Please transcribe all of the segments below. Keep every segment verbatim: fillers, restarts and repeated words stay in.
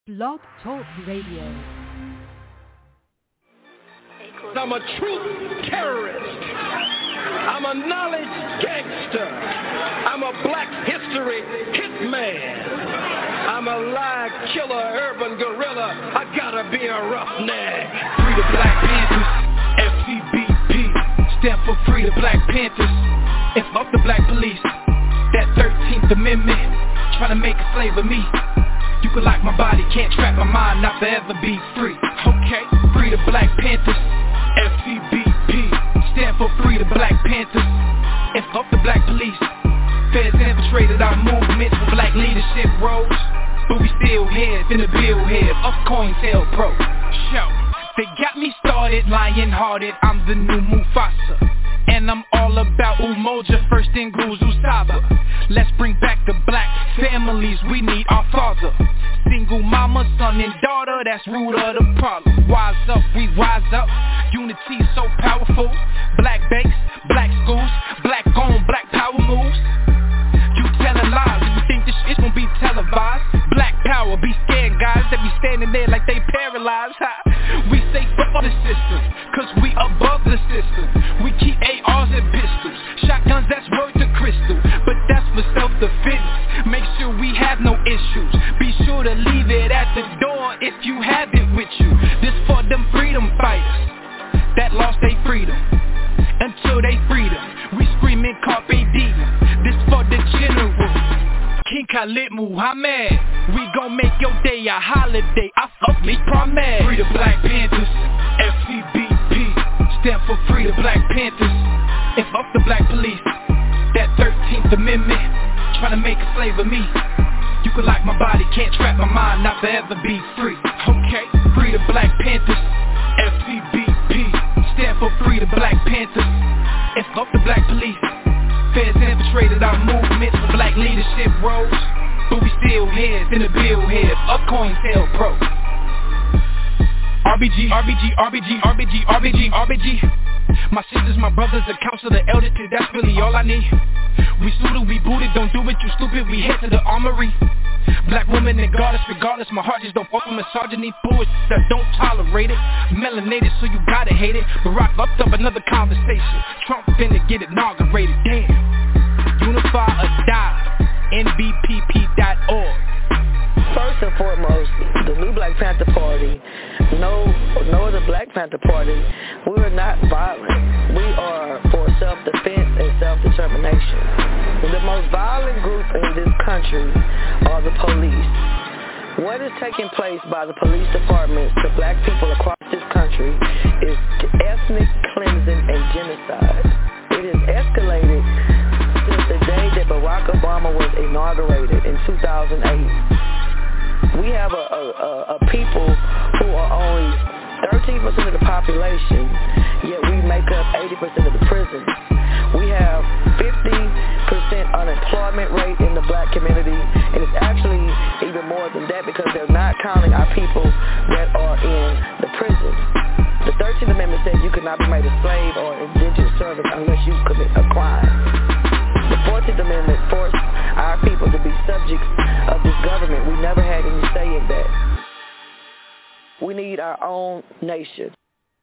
Blog Talk Radio. I'm a truth terrorist. I'm a knowledge gangster. I'm a black history hitman. I'm a lie killer, urban gorilla. I gotta be a roughneck. Free the Black Panthers, F C B P, stand for Free the Black Panthers. And fuck the black police, that thirteenth Amendment, trying to make a slave of me. You can lock my body, can't trap my mind, not forever be free. Okay, free the Black Panthers, F C B P, stand for Free the Black Panthers. And fuck the black police, feds infiltrated our movements for black leadership roles. But we still heads in the bill head of COINTELPRO. Show, they got me started, lion-hearted, I'm the new Mufasa. And I'm all about Umoja, first in Guzu Saba. Let's bring back the black families, we need our father. Single mama, son and daughter, that's root of the problem. Wise up, we rise up, unity so powerful. Black banks, black schools, black on, black power moves. You telling lies, you think this shit gon' be televised. Black power, be scared guys that be standing there like they paralyzed. Ha. We say fuck the system, cause we above the system. We keep A Rs and pistols, shotguns that's worth the crystal. But that's for self-defense, make sure we have no issues. Be sure to leave it at the door if you have it with you. This for them freedom fighters that lost their freedom. Until they freedom, we screaming carpe diem. This for the general, King Khalid Muhammad. We gon' make your day a holiday, I fuck me promise. Free the Black Panthers, F C B P, stand for Free the Black Panthers. And fuck the black police, that thirteenth Amendment, trying to make a slave of me. You can lock my body, can't trap my mind, not forever be free. Okay, Free the Black Panthers, F C B P, stand for Free the Black Panthers. And fuck the black police, feds infiltrated our movements for black leadership roles. But we still heads in the bill head of COINTELPRO. R B G, R B G, R B G, R B G, R B G, R B G. My sisters, my brothers, the council, the elders, that's really all I need. We suited, we booted, don't do it, you stupid, we head to the armory. Black woman and goddess, regardless, my heart just don't fuck with misogyny. Fools that don't tolerate it, melanated, so you gotta hate it. Barack upped up another conversation, Trump finna get inaugurated, damn. Unify or die, N B P P dot org. First and foremost, the new Black Panther Party, no, no other Black Panther Party, we are not violent. We are for self-defense and self-determination. The most violent group in this country are the police. What is taking place by the police department to black people across this country is ethnic cleansing and genocide. It has escalated since the day that Barack Obama was inaugurated in two thousand eight. We have a, a, a people who are only thirteen percent of the population, yet we make up eighty percent of the prisons. We have fifty percent unemployment rate in the black community, and it's actually even more than that because they're not counting our people that are in the prisons. The thirteenth Amendment said you could not be made a slave or indentured servant unless you commit a crime. The fourteenth Amendment forced our people to be subjects of this government. We never had any say in that. We need our own nation.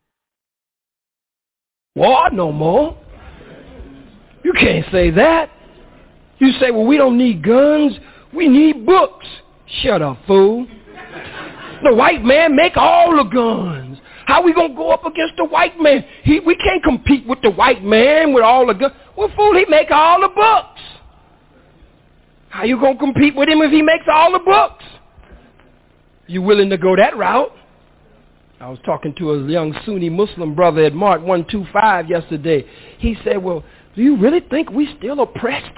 War no more. You can't say that. You say, well, we don't need guns. We need books. Shut up, fool. The white man make all the guns. How we gonna go up against the white man? He, we can't compete with the white man with all the guns. Well, fool, he make all the books. How you gonna compete with him if he makes all the books? You willing to go that route? I was talking to a young Sunni Muslim brother at Mark one two five yesterday. He said, well, do you really think we still oppressed?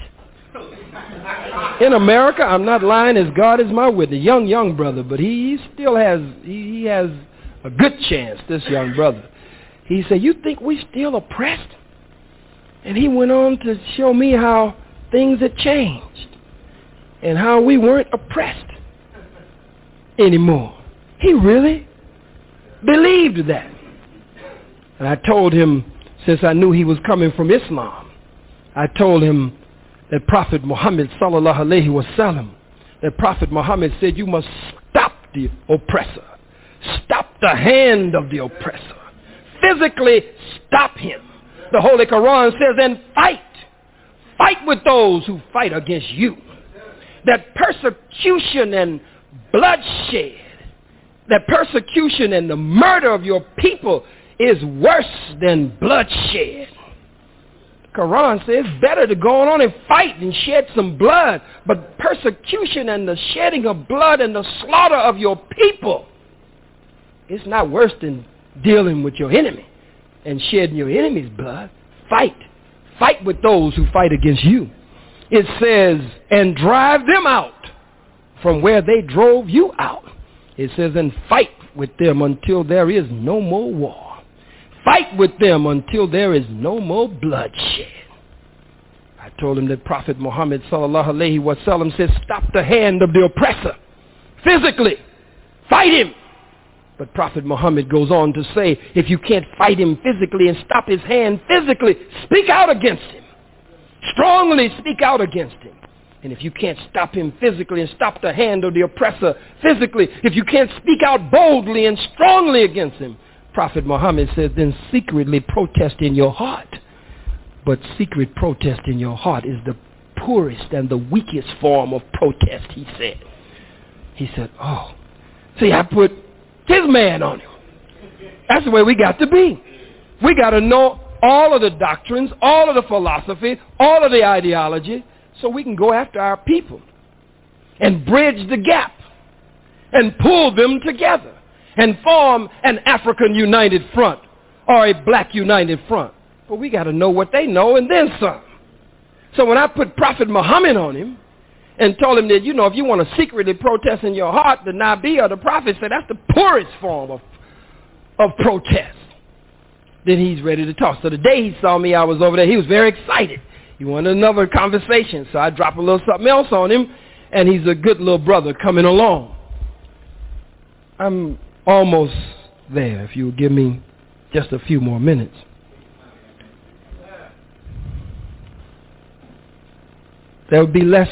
In America, I'm not lying, as God is my witness. Young, young brother, but he still has, he, he has a good chance, this young brother. He said, you think we still oppressed? And he went on to show me how things had changed and how we weren't oppressed anymore. He really believed that. And I told him, since I knew he was coming from Islam, I told him that Prophet Muhammad sallallahu alaihi wasallam, that Prophet Muhammad said you must stop the oppressor. Stop the hand of the oppressor. Physically stop him. The Holy Quran says, and fight. Fight with those who fight against you. That persecution and bloodshed, that persecution and the murder of your people is worse than bloodshed. The Quran says it's better to go on and fight and shed some blood, but persecution and the shedding of blood and the slaughter of your people, it's not worse than dealing with your enemy and shedding your enemy's blood. Fight. Fight with those who fight against you. It says, and drive them out from where they drove you out. It says, and fight with them until there is no more war. Fight with them until there is no more bloodshed. I told him that Prophet Muhammad sallallahu alaihi wasallam says, stop the hand of the oppressor. Physically, fight him. But Prophet Muhammad goes on to say, if you can't fight him physically and stop his hand physically, speak out against him. Strongly speak out against him. And if you can't stop him physically and stop the hand of the oppressor physically, if you can't speak out boldly and strongly against him, Prophet Muhammad says, then secretly protest in your heart. But secret protest in your heart is the poorest and the weakest form of protest, he said. He said, oh, see, I put his man on him. That's the way we got to be. We got to know all of the doctrines, all of the philosophy, all of the ideology, so we can go after our people and bridge the gap and pull them together and form an African united front or a black united front. But we got to know what they know and then some. So when I put Prophet Muhammad on him and told him that, you know, if you want to secretly protest in your heart, the Nabi or the Prophet said that's the poorest form of, of protest. Then he's ready to talk. So the day he saw me, I was over there. He was very excited. He wanted another conversation. So I dropped a little something else on him, and he's a good little brother coming along. I'm almost there, if you'll give me just a few more minutes. There would be less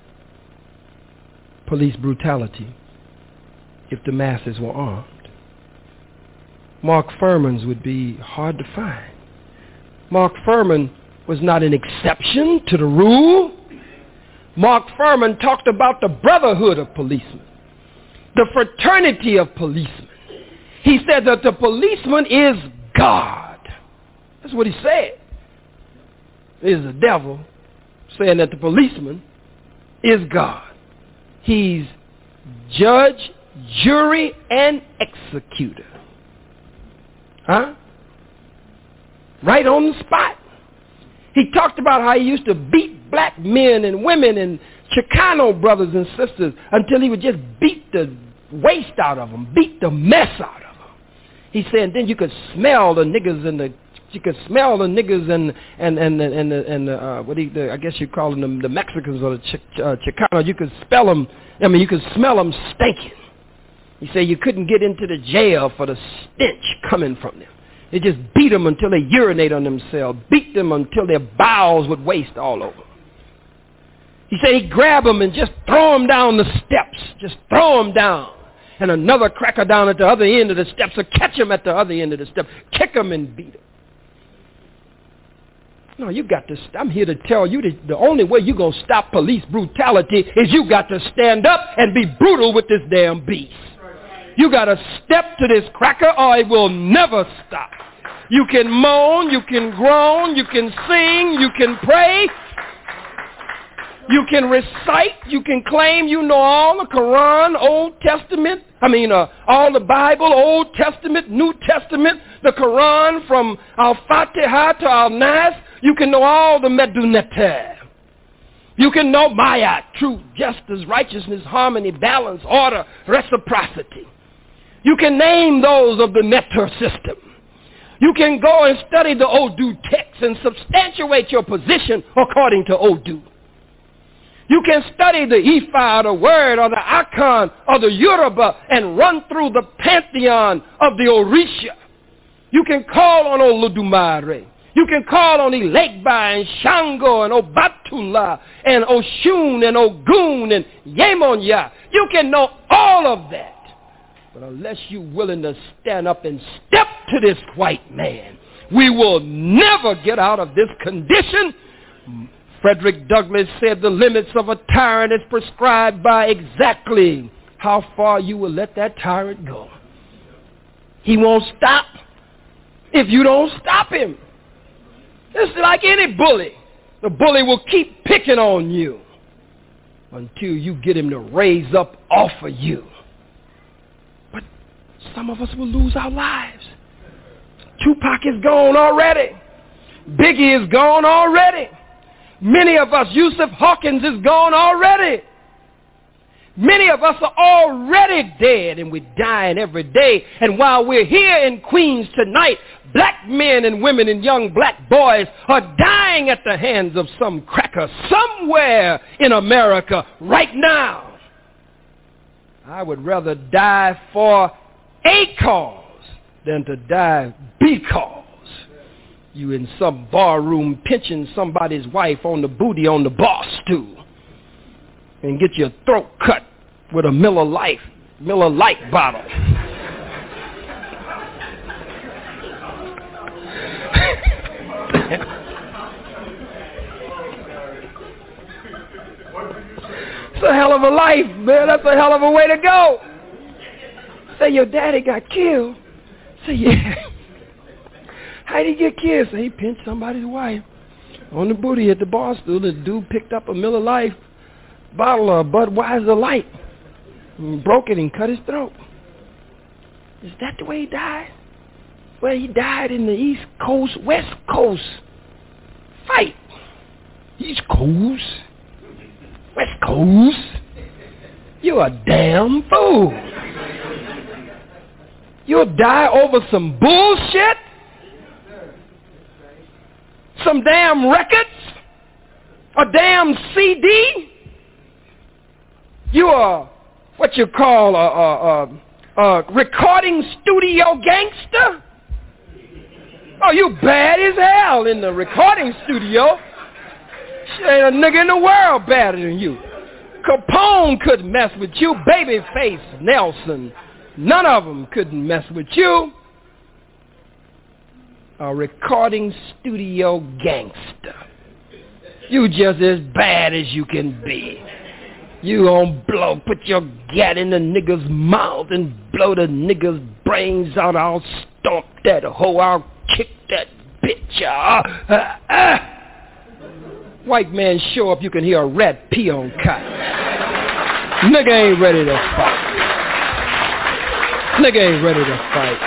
police brutality if the masses were armed. Mark Furman's would be hard to find. Mark Furman was not an exception to the rule. Mark Furman talked about the brotherhood of policemen, the fraternity of policemen. He said that the policeman is God. That's what he said. There's the devil saying that the policeman is God. He's judge, jury, and executor. Huh? Right on the spot. He talked about how he used to beat black men and women and Chicano brothers and sisters until he would just beat the waste out of them, beat the mess out of them. He said, then you could smell the niggas and the, you could smell the niggas and and and and and, the, and the, uh, what do you, the, I guess you call them the Mexicans or the Ch- uh, Chicano. You could spell them. I mean, you could smell them stinking. He said you couldn't get into the jail for the stench coming from them. They just beat them until they urinate on themselves, beat them until their bowels would waste all over. He said he'd grab them and just throw them down the steps, just throw them down. And another cracker down at the other end of the steps or catch them at the other end of the steps, kick them and beat them. No, you got to, I'm here to tell you that the only way you're going to stop police brutality is you got to stand up and be brutal with this damn beast. You got to step to this cracker or it will never stop. You can moan, you can groan, you can sing, you can pray, you can recite, you can claim you know all the Quran, Old Testament, I mean uh, all the Bible, Old Testament, New Testament, the Quran from Al-Fatiha to Al-Nas. You can know all the Medunata. You can know Maya, truth, justice, righteousness, harmony, balance, order, reciprocity. You can name those of the Meter system. You can go and study the Odu text and substantiate your position according to Odu. You can study the Ifa or the Word or the Akan or the Yoruba and run through the pantheon of the Orisha. You can call on Olodumare. You can call on Ilegba and Shango and Obatula and Oshun and Ogun and Yemonya. You can know all of that. But unless you're willing to stand up and step to this white man, we will never get out of this condition. Frederick Douglass said the limits of a tyrant is prescribed by exactly how far you will let that tyrant go. He won't stop if you don't stop him. It's like any bully. The bully will keep picking on you until you get him to raise up off of you. But some of us will lose our lives. Tupac is gone already. Biggie is gone already. Many of us, Yusuf Hawkins is gone already. Many of us are already dead, and we're dying every day. And while we're here in Queens tonight, black men and women and young black boys are dying at the hands of some cracker somewhere in America right now. I would rather die for a cause than to die because you in some barroom pinching somebody's wife on the booty on the bar stool and get your throat cut with a Miller Lite, Miller Lite bottle. It's a hell of a life, man. That's a hell of a way to go. Say your daddy got killed. Say, yeah. How did he get killed? Say he pinched somebody's wife on the booty at the bar stool. The dude picked up a Miller Lite bottle of Budweiser Light and broke it and cut his throat. Is that the way he died? Well, he died in the East Coast, West Coast fight. East Coast, West Coast. You're a damn fool. You'll die over some bullshit? Some damn records? A damn C D? You are what you call a, a, a, a recording studio gangster? Oh, you bad as hell in the recording studio. Shit, ain't a nigga in the world badder than you. Capone couldn't mess with you. Babyface Nelson, none of them couldn't mess with you. A recording studio gangster. You just as bad as you can be. You gon' blow, put your gat in the nigga's mouth and blow the nigga's brains out. I'll stomp that hoe. I'll kick that bitch out. Uh, uh. White man show up, you can hear a rat pee on cotton. Nigga ain't ready to fight. Nigga ain't ready to fight.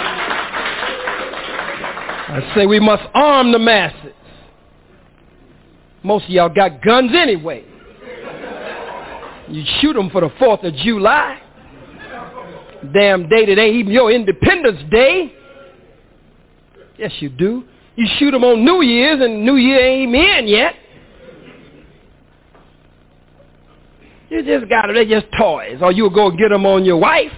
I say we must arm the masses. Most of y'all got guns anyway. You shoot them for the fourth of July. Damn day that ain't even your Independence Day. Yes, you do. You shoot them on New Year's and New Year ain't even in yet. You just got them. They're just toys. Or you'll go get them on your wife.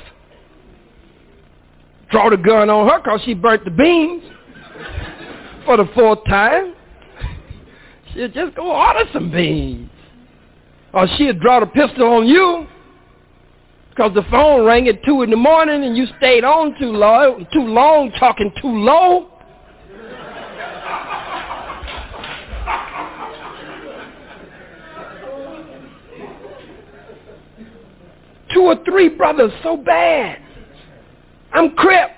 Draw the gun on her because she burnt the beans for the fourth time. She'll just go order some beans. Or she'll draw the pistol on you because the phone rang at two in the morning and you stayed on too long, too long, talking too low. Two or three brothers so bad. I'm Crip.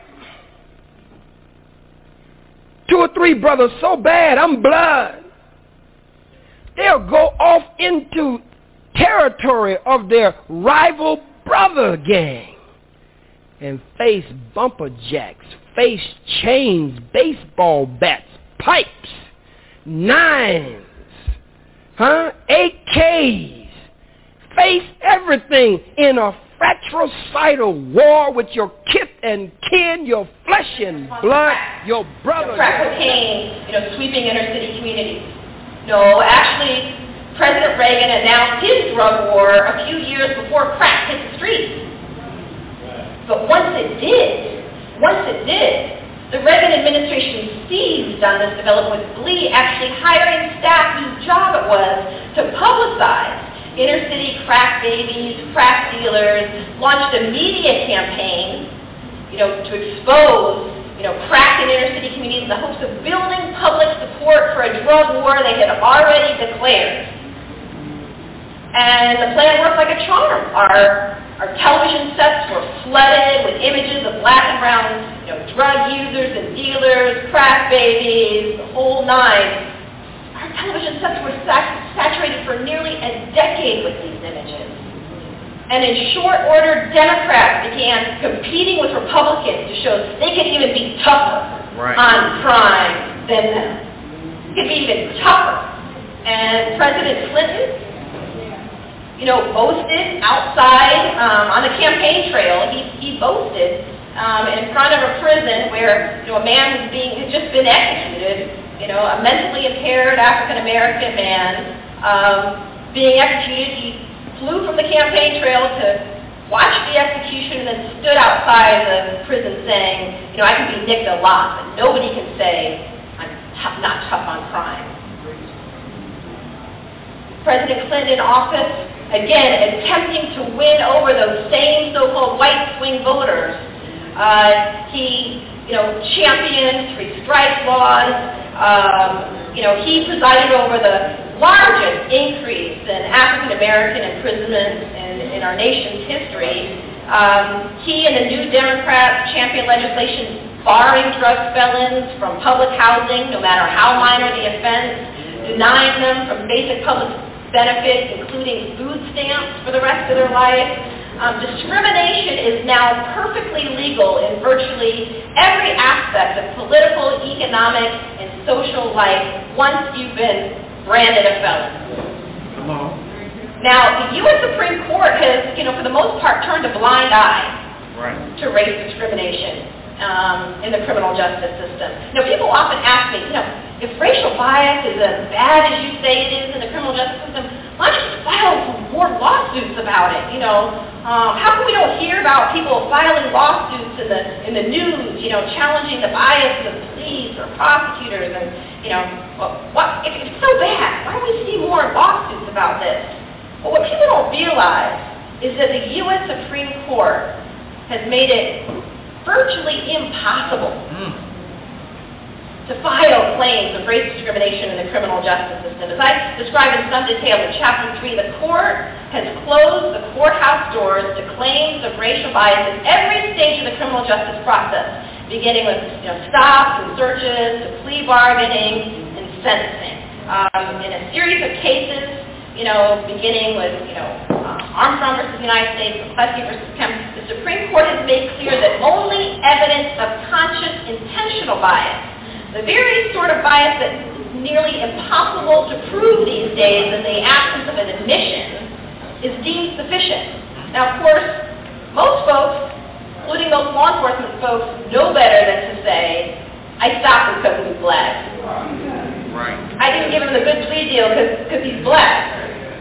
Two or three brothers so bad. I'm Blood. They'll go off into territory of their rival brother gang and face bumper jacks, face chains, baseball bats, pipes, nines, huh, A Ks, face everything in a fratricidal war with your kith and kin, your flesh and blood, your brother. Crack cocaine, you know, sweeping inner city communities. No, actually, President Reagan announced his drug war a few years before crack hit the streets. But once it did, once it did, the Reagan administration seized on this development with glee, actually hiring staff whose job it was to publicize inner city crack babies, crack dealers, launched a media campaign, you know, to expose, you know, crack in inner city communities in the hopes of building public support for a drug war they had already declared. And the plan worked like a charm. Our, our television sets were flooded with images of black and brown, you know, drug users and dealers, crack babies, the whole nine. Our television sets were sat- saturated for nearly a decade with these images. And in short order, Democrats began competing with Republicans to show they could even be tougher right. on crime than them. Could be even tougher. And President Clinton, you know, boasted outside um, on the campaign trail. He, he boasted um, in front of a prison where, you know, a man was being had just been executed. You know, a mentally impaired African-American man um, being executed. He flew from the campaign trail to watch the execution and then stood outside the prison saying, you know, I can be nicked a lot, but nobody can say I'm t- not tough on crime. President Clinton in office, again, attempting to win over those same so-called white swing voters. Uh, he, you know, championed three strike laws. Um, you know, he presided over the largest increase in African American imprisonment in, in our nation's history. Um, he and the New Democrats championed legislation barring drug felons from public housing, no matter how minor the offense, denying them from basic public benefits, including food stamps for the rest of their life. Um, discrimination is now perfectly legal in virtually every aspect of political, economic, and social life once you've been branded a felon. Come on. Now, the U S Supreme Court has, you know, for the most part, turned a blind eye right. to race discrimination um, in the criminal justice system. You know, people often ask me, you know, if racial bias is as bad as you say it is in the criminal justice system, why don't you just file some more lawsuits about it? You know, um, how come we don't hear about people filing lawsuits in the in the news? You know, challenging the bias of police or prosecutors, and you know, well, what if it's so bad? Why don't we see more lawsuits about this? Well, what people don't realize is that the U S Supreme Court has made it virtually impossible. Mm. to file claims of race discrimination in the criminal justice system. As I described in some detail in Chapter three, the court has closed the courthouse doors to claims of racial bias at every stage of the criminal justice process, beginning with you know, stops and searches, to plea bargaining and sentencing. Um, in a series of cases, you know, beginning with, you know, uh, Armstrong versus United States, McCleskey versus Kemp, the Supreme Court has made clear that only evidence of conscious, intentional bias, the very sort of bias that's nearly impossible to prove these days in the absence of an admission, is deemed sufficient. Now, of course, most folks, including most law enforcement folks, know better than to say, I stopped him because he was black. Right. I didn't give him the good plea deal because he's black.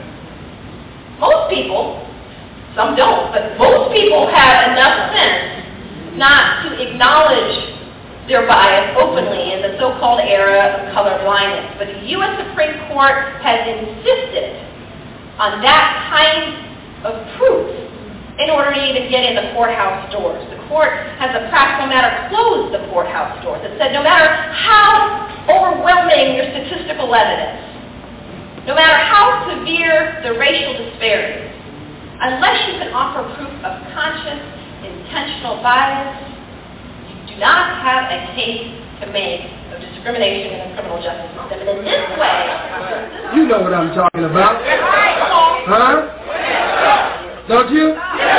Most people, some don't, but most people have enough sense not to acknowledge their bias openly in the so-called era of color blindness. But the U S Supreme Court has insisted on that kind of proof in order to even get in the courthouse doors. The court has a practical matter closed the courthouse doors. It said no matter how overwhelming your statistical evidence, no matter how severe the racial disparities, unless you can offer proof of conscious, intentional bias, do not have a case to make of discrimination in the criminal justice system. And in this way... You know what I'm talking about. Huh? Don't you?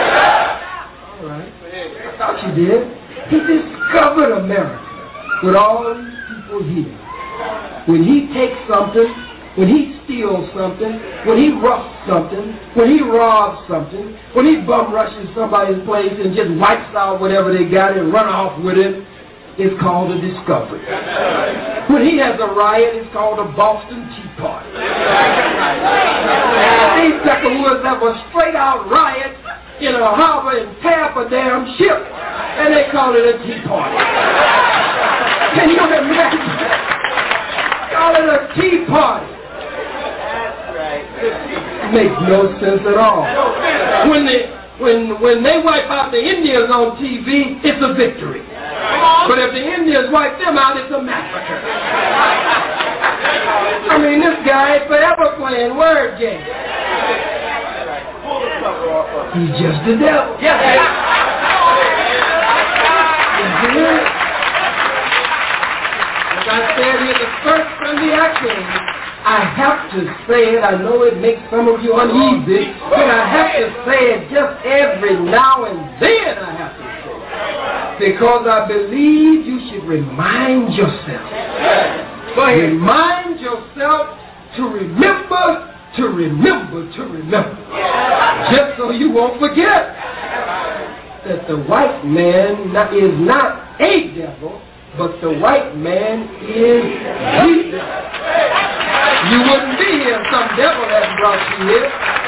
All right. I thought you did. He discovered America with all these people here. When he takes something, when he steals something, when he roughs something, when he robs something, when he bum rushes somebody's place and just wipes out whatever they got and run off with it, it's called a discovery. When he has a riot, it's called a Boston Tea Party. These Peckerwoods have a straight-out riot in a harbor and tear up a damn ship, and they call it a tea party. Can you imagine? Call it a tea party. Makes no sense at all. When they, when, when they wipe out the Indians on T V, it's a victory. But if the Indians wipe them out, it's a massacre. I mean, this guy is forever playing word games. He's just the devil. Yes, he is. As I said here the first Sunday I came, I have to say it. I know it makes some of you uneasy, but I have to say it just every now and then I have to say it. Because I believe you should remind yourself. Remind yourself to remember, to remember, to remember. Just so you won't forget that the white man is not a devil, but the white man is the devil. You wouldn't be here if some devil hadn't brought you here.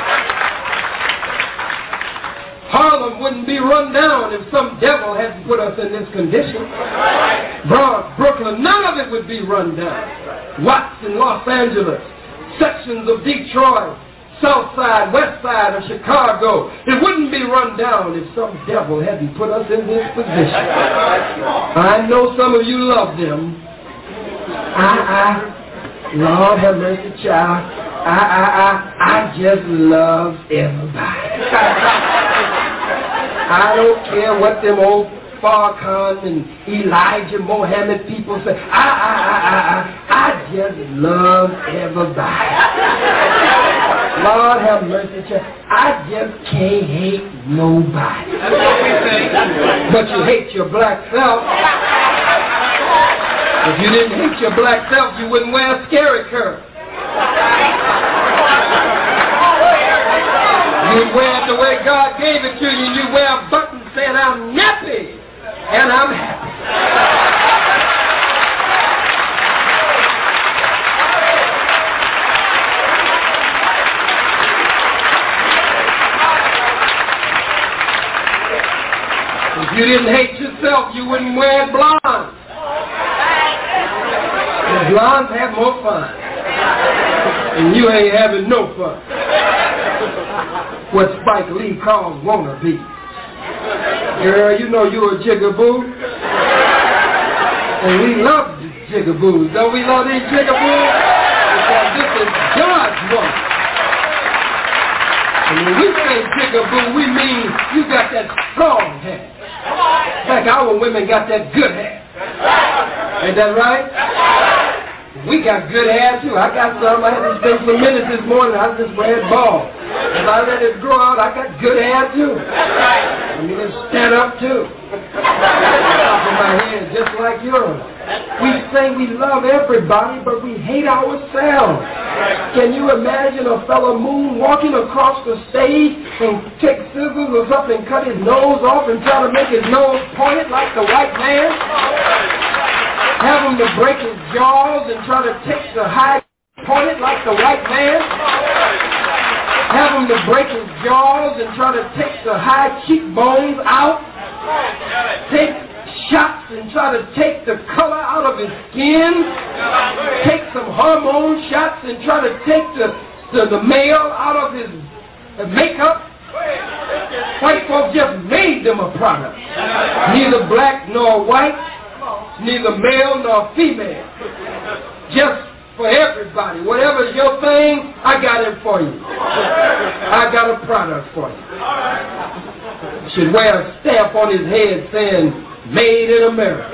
Harlem wouldn't be run down if some devil hadn't put us in this condition. Bronx, Brooklyn, none of it would be run down. Watts in Los Angeles, sections of Detroit, South Side, West Side of Chicago, it wouldn't be run down if some devil hadn't put us in this position. I know some of you love them. I, I, Lord have mercy, child. I, I, I, I just love everybody. I don't care what them old Farrakhan and Elijah Muhammad people say. I, I, I, I, I just love everybody. Lord have mercy, child. I just can't hate nobody. But you hate your black self. If you didn't hate your black self, you wouldn't wear a scary curl. You wear it the way God gave it to you. You wear a button saying, I'm nappy and I'm happy. If you didn't hate yourself, you wouldn't wear it blonde. The blondes have more fun. And you ain't having no fun. What Spike Lee calls wannabe. Girl, you know you're a jigaboo. And we love the jigaboos. Don't we love these jigaboos? Because this is God's woman. And when we say jigaboo, we mean you got that strong hair. In fact, our women got that good hair. Ain't that right? We got good hair too. I got some. I had to spend some minutes this morning. I just wear it bald. If I let it grow out, I got good hair too. I mean, it stand up too. In my head, just like yours. We say we love everybody, but we hate ourselves. Can you imagine a fellow moon walking across the stage and take scissors or something, cut his nose off and try to make his nose pointed like the white man? Have him to break his jaws and try to take the high pointed like the white man? Have him to break his jaws and try to take the high cheekbones out? Take shots and try to take the color out of his skin? Take some hormone shots and try to take the, the, the male out of his uh, makeup? White folks just made them a product. Neither black nor white, neither male nor female. Just for everybody. Whatever's your thing, I got it for you. I got a product for you. You should wear a stamp on his head saying, Made in America.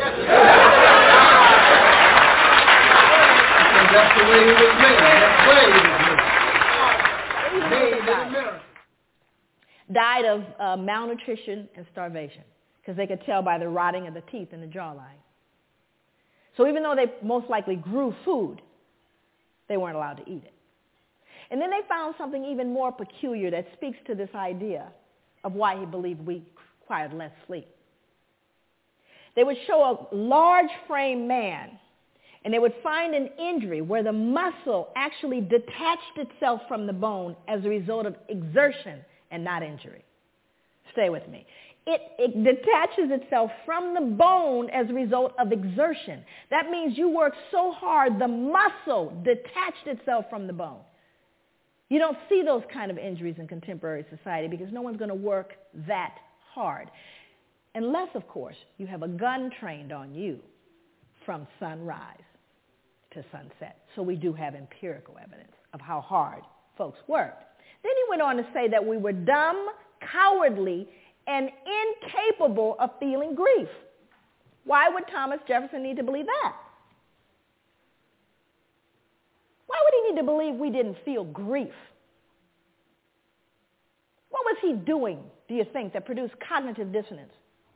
That's the way he was made. That's the way he was made. Made in America. Died of uh, malnutrition and starvation because they could tell by the rotting of the teeth and the jawline. So even though they most likely grew food, they weren't allowed to eat it. And then they found something even more peculiar that speaks to this idea of why he believed we required less sleep. They would show a large frame man, and they would find an injury where the muscle actually detached itself from the bone as a result of exertion and not injury. Stay with me. It, it detaches itself from the bone as a result of exertion. That means you work so hard, the muscle detached itself from the bone. You don't see those kind of injuries in contemporary society because no one's going to work that hard. Unless, of course, you have a gun trained on you from sunrise to sunset. So we do have empirical evidence of how hard folks worked. Then he went on to say that we were dumb, cowardly, and incapable of feeling grief. Why would Thomas Jefferson need to believe that? Why would he need to believe we didn't feel grief? What was he doing, do you think, that produced cognitive dissonance?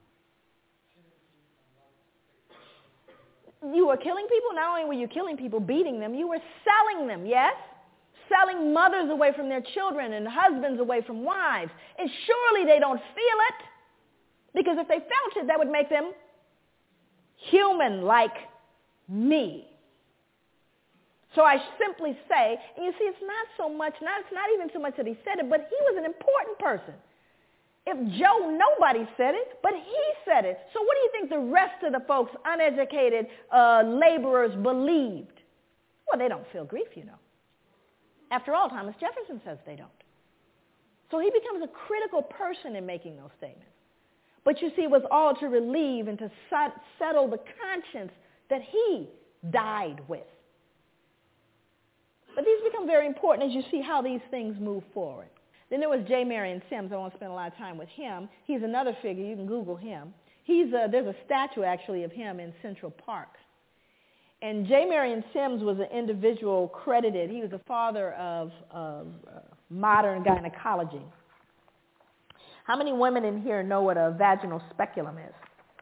You were killing people. Not only were you killing people, beating them, you were selling them, yes? Selling mothers away from their children and husbands away from wives. And surely they don't feel it, because if they felt it, that would make them human like me. So I simply say, and you see, it's not so much, not, it's not even so much that he said it, but he was an important person. If Joe, nobody said it, but he said it. So what do you think the rest of the folks, uneducated uh, laborers, believed? Well, they don't feel grief, you know. After all, Thomas Jefferson says they don't. So he becomes a critical person in making those statements. But you see, it was all to relieve and to settle the conscience that he died with. But these become very important as you see how these things move forward. Then there was J. Marion Sims. I won't spend a lot of time with him. He's another figure. You can Google him. He's a, there's a statue, actually, of him in Central Park. And J. Marion Sims was an individual credited. He was the father of uh, modern gynecology. How many women in here know what a vaginal speculum is?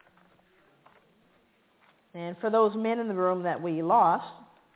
And for those men in the room that we lost,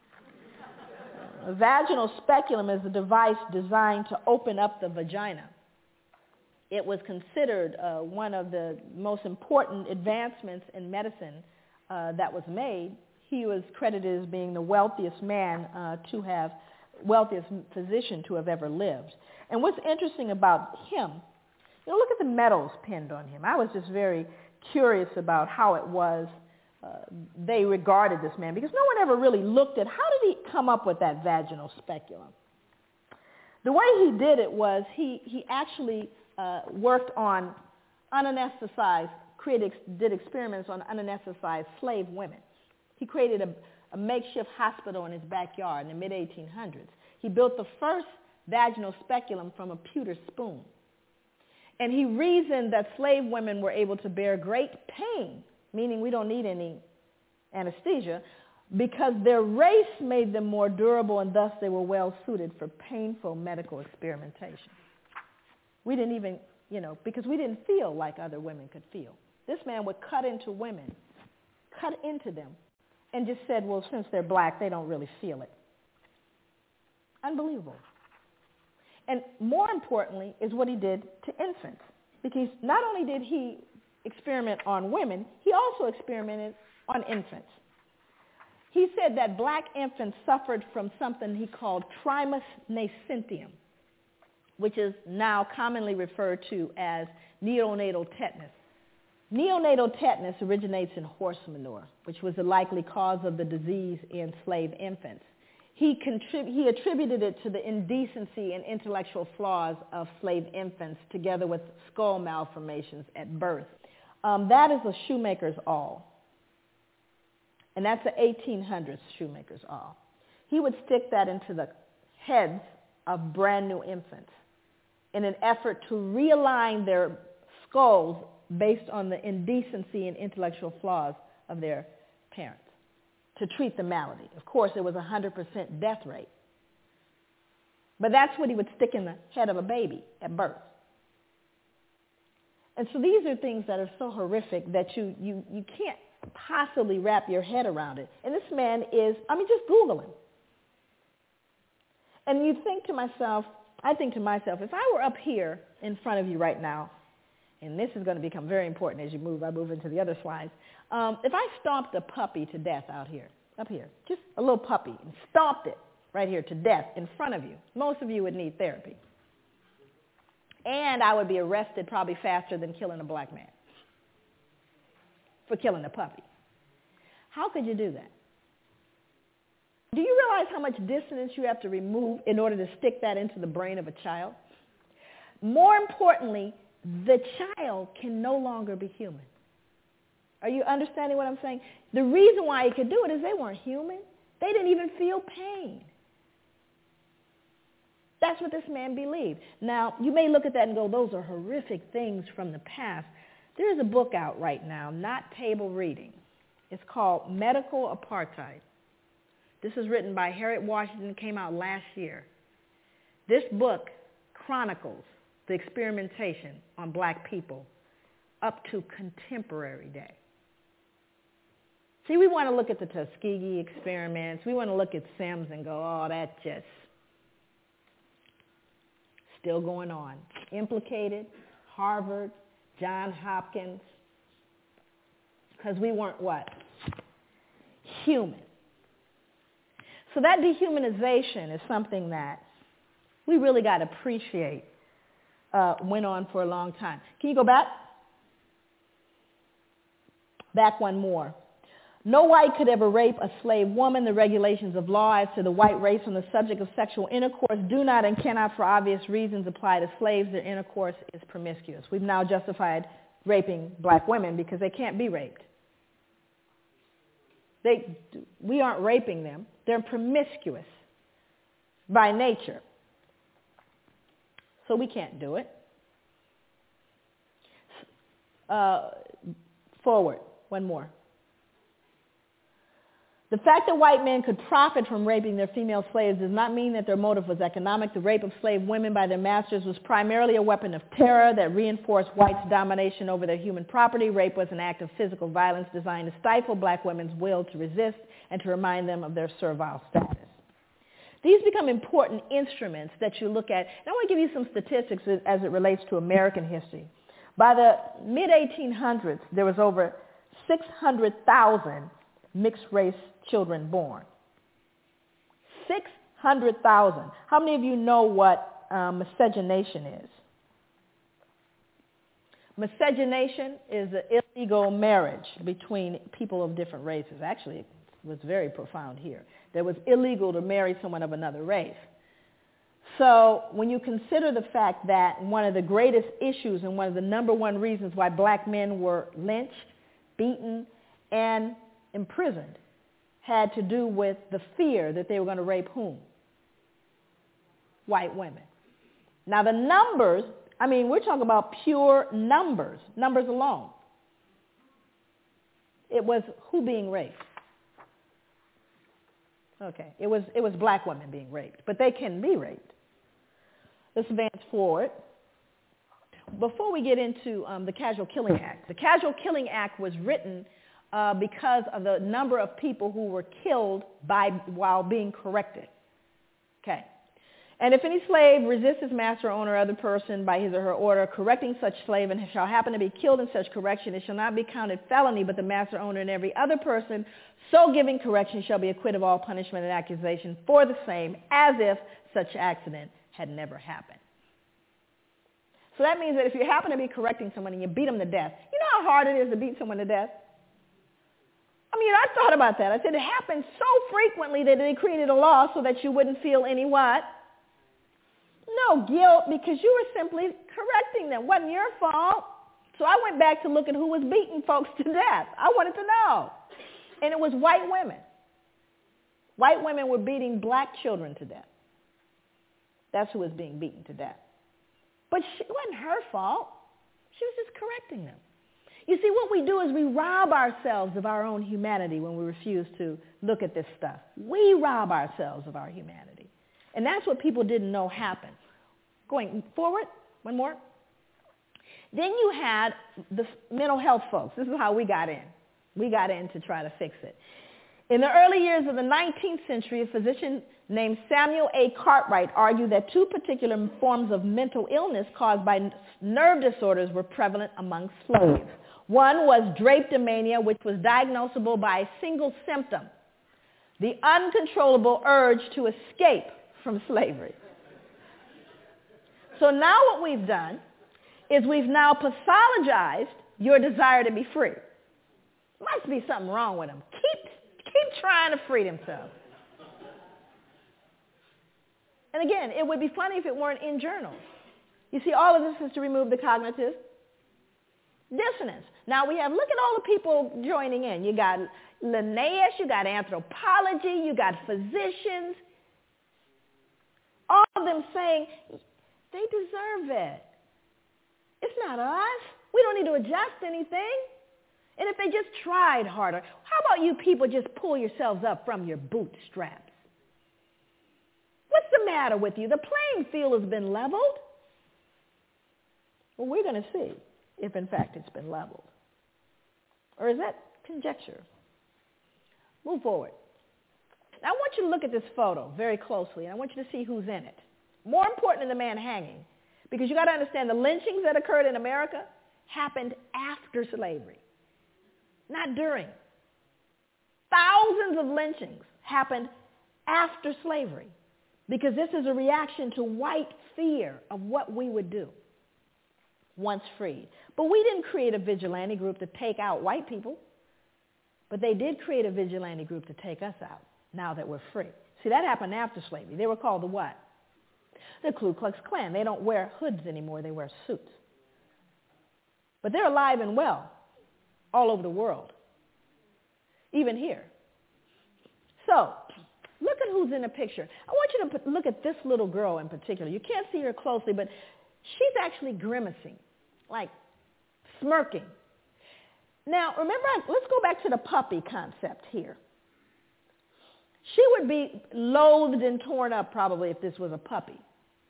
a vaginal speculum is a device designed to open up the vagina. It was considered uh, one of the most important advancements in medicine uh, that was made. He was credited as being the wealthiest man uh, to have, wealthiest physician to have ever lived. And what's interesting about him, you know, look at the medals pinned on him. I was just very curious about how it was uh, they regarded this man, because no one ever really looked at how did he come up with that vaginal speculum. The way he did it was he, he actually uh, worked on unanesthetized, created, did experiments on unanesthetized slave women. He created a, a makeshift hospital in his backyard in the mid eighteen hundreds. He built the first vaginal speculum from a pewter spoon. And he reasoned that slave women were able to bear great pain, meaning we don't need any anesthesia, because their race made them more durable, and thus they were well suited for painful medical experimentation. We didn't even, you know, because we didn't feel like other women could feel. This man would cut into women, cut into them, and just said, well, since they're black, they don't really feel it. Unbelievable. And more importantly is what he did to infants, because not only did he experiment on women, he also experimented on infants. He said that black infants suffered from something he called trismus nascentium, which is now commonly referred to as neonatal tetanus. Neonatal tetanus originates in horse manure, which was the likely cause of the disease in slave infants. He, contrib- he attributed it to the indecency and intellectual flaws of slave infants, together with skull malformations at birth. Um, that is a shoemaker's awl. And that's the eighteen hundreds shoemaker's awl. He would stick that into the heads of brand new infants in an effort to realign their skulls based on the indecency and intellectual flaws of their parents, to treat the malady. Of course, it was a one hundred percent death rate. But that's what he would stick in the head of a baby at birth. And so these are things that are so horrific that you, you, you can't possibly wrap your head around it. And this man is, I mean, just Google him. And you think to myself, I think to myself, if I were up here in front of you right now, and this is going to become very important as you move, I move into the other slides. Um, if I stomped a puppy to death out here, up here, just a little puppy, and stomped it right here to death in front of you, most of you would need therapy. And I would be arrested probably faster than killing a black man for killing a puppy. How could you do that? Do you realize how much dissonance you have to remove in order to stick that into the brain of a child? More importantly, the child can no longer be human. Are you understanding what I'm saying? The reason why he could do it is they weren't human. They didn't even feel pain. That's what this man believed. Now, you may look at that and go, those are horrific things from the past. There's a book out right now, not table reading. It's called Medical Apartheid. This is written by Harriet Washington, came out last year. This book chronicles the experimentation on black people up to contemporary day. See, we want to look at the Tuskegee experiments. We want to look at Sims and go, oh, that's just still going on. Implicated, Harvard, Johns Hopkins, because we weren't what? Human. So that dehumanization is something that we really got to appreciate uh, went on for a long time. Can you go back? Back one more. No white could ever rape a slave woman. The regulations of law as to the white race on the subject of sexual intercourse do not and cannot for obvious reasons apply to slaves. Their intercourse is promiscuous. We've now justified raping black women because they can't be raped. They, we aren't raping them. They're promiscuous by nature. So we can't do it. Uh, forward, one more. The fact that white men could profit from raping their female slaves does not mean that their motive was economic. The rape of slave women by their masters was primarily a weapon of terror that reinforced whites' domination over their human property. Rape was an act of physical violence designed to stifle black women's will to resist and to remind them of their servile status. These become important instruments that you look at. And I want to give you some statistics as it relates to American history. By the mid eighteen hundreds, there was over six hundred thousand mixed-race children born. six hundred thousand. How many of you know what um, miscegenation is? Miscegenation is an illegal marriage between people of different races. Actually, it was very profound here. That it was illegal to marry someone of another race. So when you consider the fact that one of the greatest issues and one of the number one reasons why black men were lynched, beaten, and imprisoned had to do with the fear that they were going to rape whom? White women. Now the numbers, I mean, we're talking about pure numbers, numbers alone. It was who being raped? Okay, it was, it was black women being raped, but they can be raped. Let's advance forward. Before we get into um, the Casual Killing Act, the Casual Killing Act was written uh, because of the number of people who were killed by, while being corrected. Okay. And if any slave resists his master, owner, or other person by his or her order, correcting such slave, and shall happen to be killed in such correction, it shall not be counted felony, but the master, owner, and every other person so giving correction shall be acquitted of all punishment and accusation for the same, as if such accident had never happened. So that means that if you happen to be correcting someone and you beat them to death, you know how hard it is to beat someone to death? I mean, I thought about that. I said it happens so frequently that they created a law so that you wouldn't feel any what? No guilt, because you were simply correcting them. It wasn't your fault. So I went back to look at who was beating folks to death. I wanted to know. And it was white women. White women were beating black children to death. That's who was being beaten to death. But she, it wasn't her fault. She was just correcting them. You see, what we do is we rob ourselves of our own humanity when we refuse to look at this stuff. We rob ourselves of our humanity. And that's what people didn't know happened. Going forward, one more. Then you had the mental health folks. This is how we got in. We got in to try to fix it. In the early years of the nineteenth century, a physician named Samuel A. Cartwright argued that two particular forms of mental illness caused by nerve disorders were prevalent among slaves. One was drapetomania, which was diagnosable by a single symptom, the uncontrollable urge to escape from slavery. So now what we've done is we've now pathologized your desire to be free. Must be something wrong with them. Keep, keep trying to free themselves. And again, it would be funny if it weren't in journals. You see, all of this is to remove the cognitive dissonance. Now we have, look at all the people joining in. You got Linnaeus, you got anthropology, you got physicians. All of them saying, they deserve it. It's not us. We don't need to adjust anything. And if they just tried harder, how about you people just pull yourselves up from your bootstraps? What's the matter with you? The playing field has been leveled. Well, we're going to see if, in fact, it's been leveled. Or is that conjecture? Move forward. Now, I want you to look at this photo very closely, and I want you to see who's in it. More important than the man hanging, because you got to understand the lynchings that occurred in America happened after slavery, not during. Thousands of lynchings happened after slavery, because this is a reaction to white fear of what we would do once freed. But we didn't create a vigilante group to take out white people, but they did create a vigilante group to take us out now that we're free. See, that happened after slavery. They were called the what? The Ku Klux Klan. They don't wear hoods anymore. They wear suits. But they're alive and well all over the world, even here. So look at who's in the picture. I want you to put, look at this little girl in particular. You can't see her closely, but she's actually grimacing, like smirking. Now, remember, let's go back to the puppy concept here. She would be loathed and torn up probably if this was a puppy,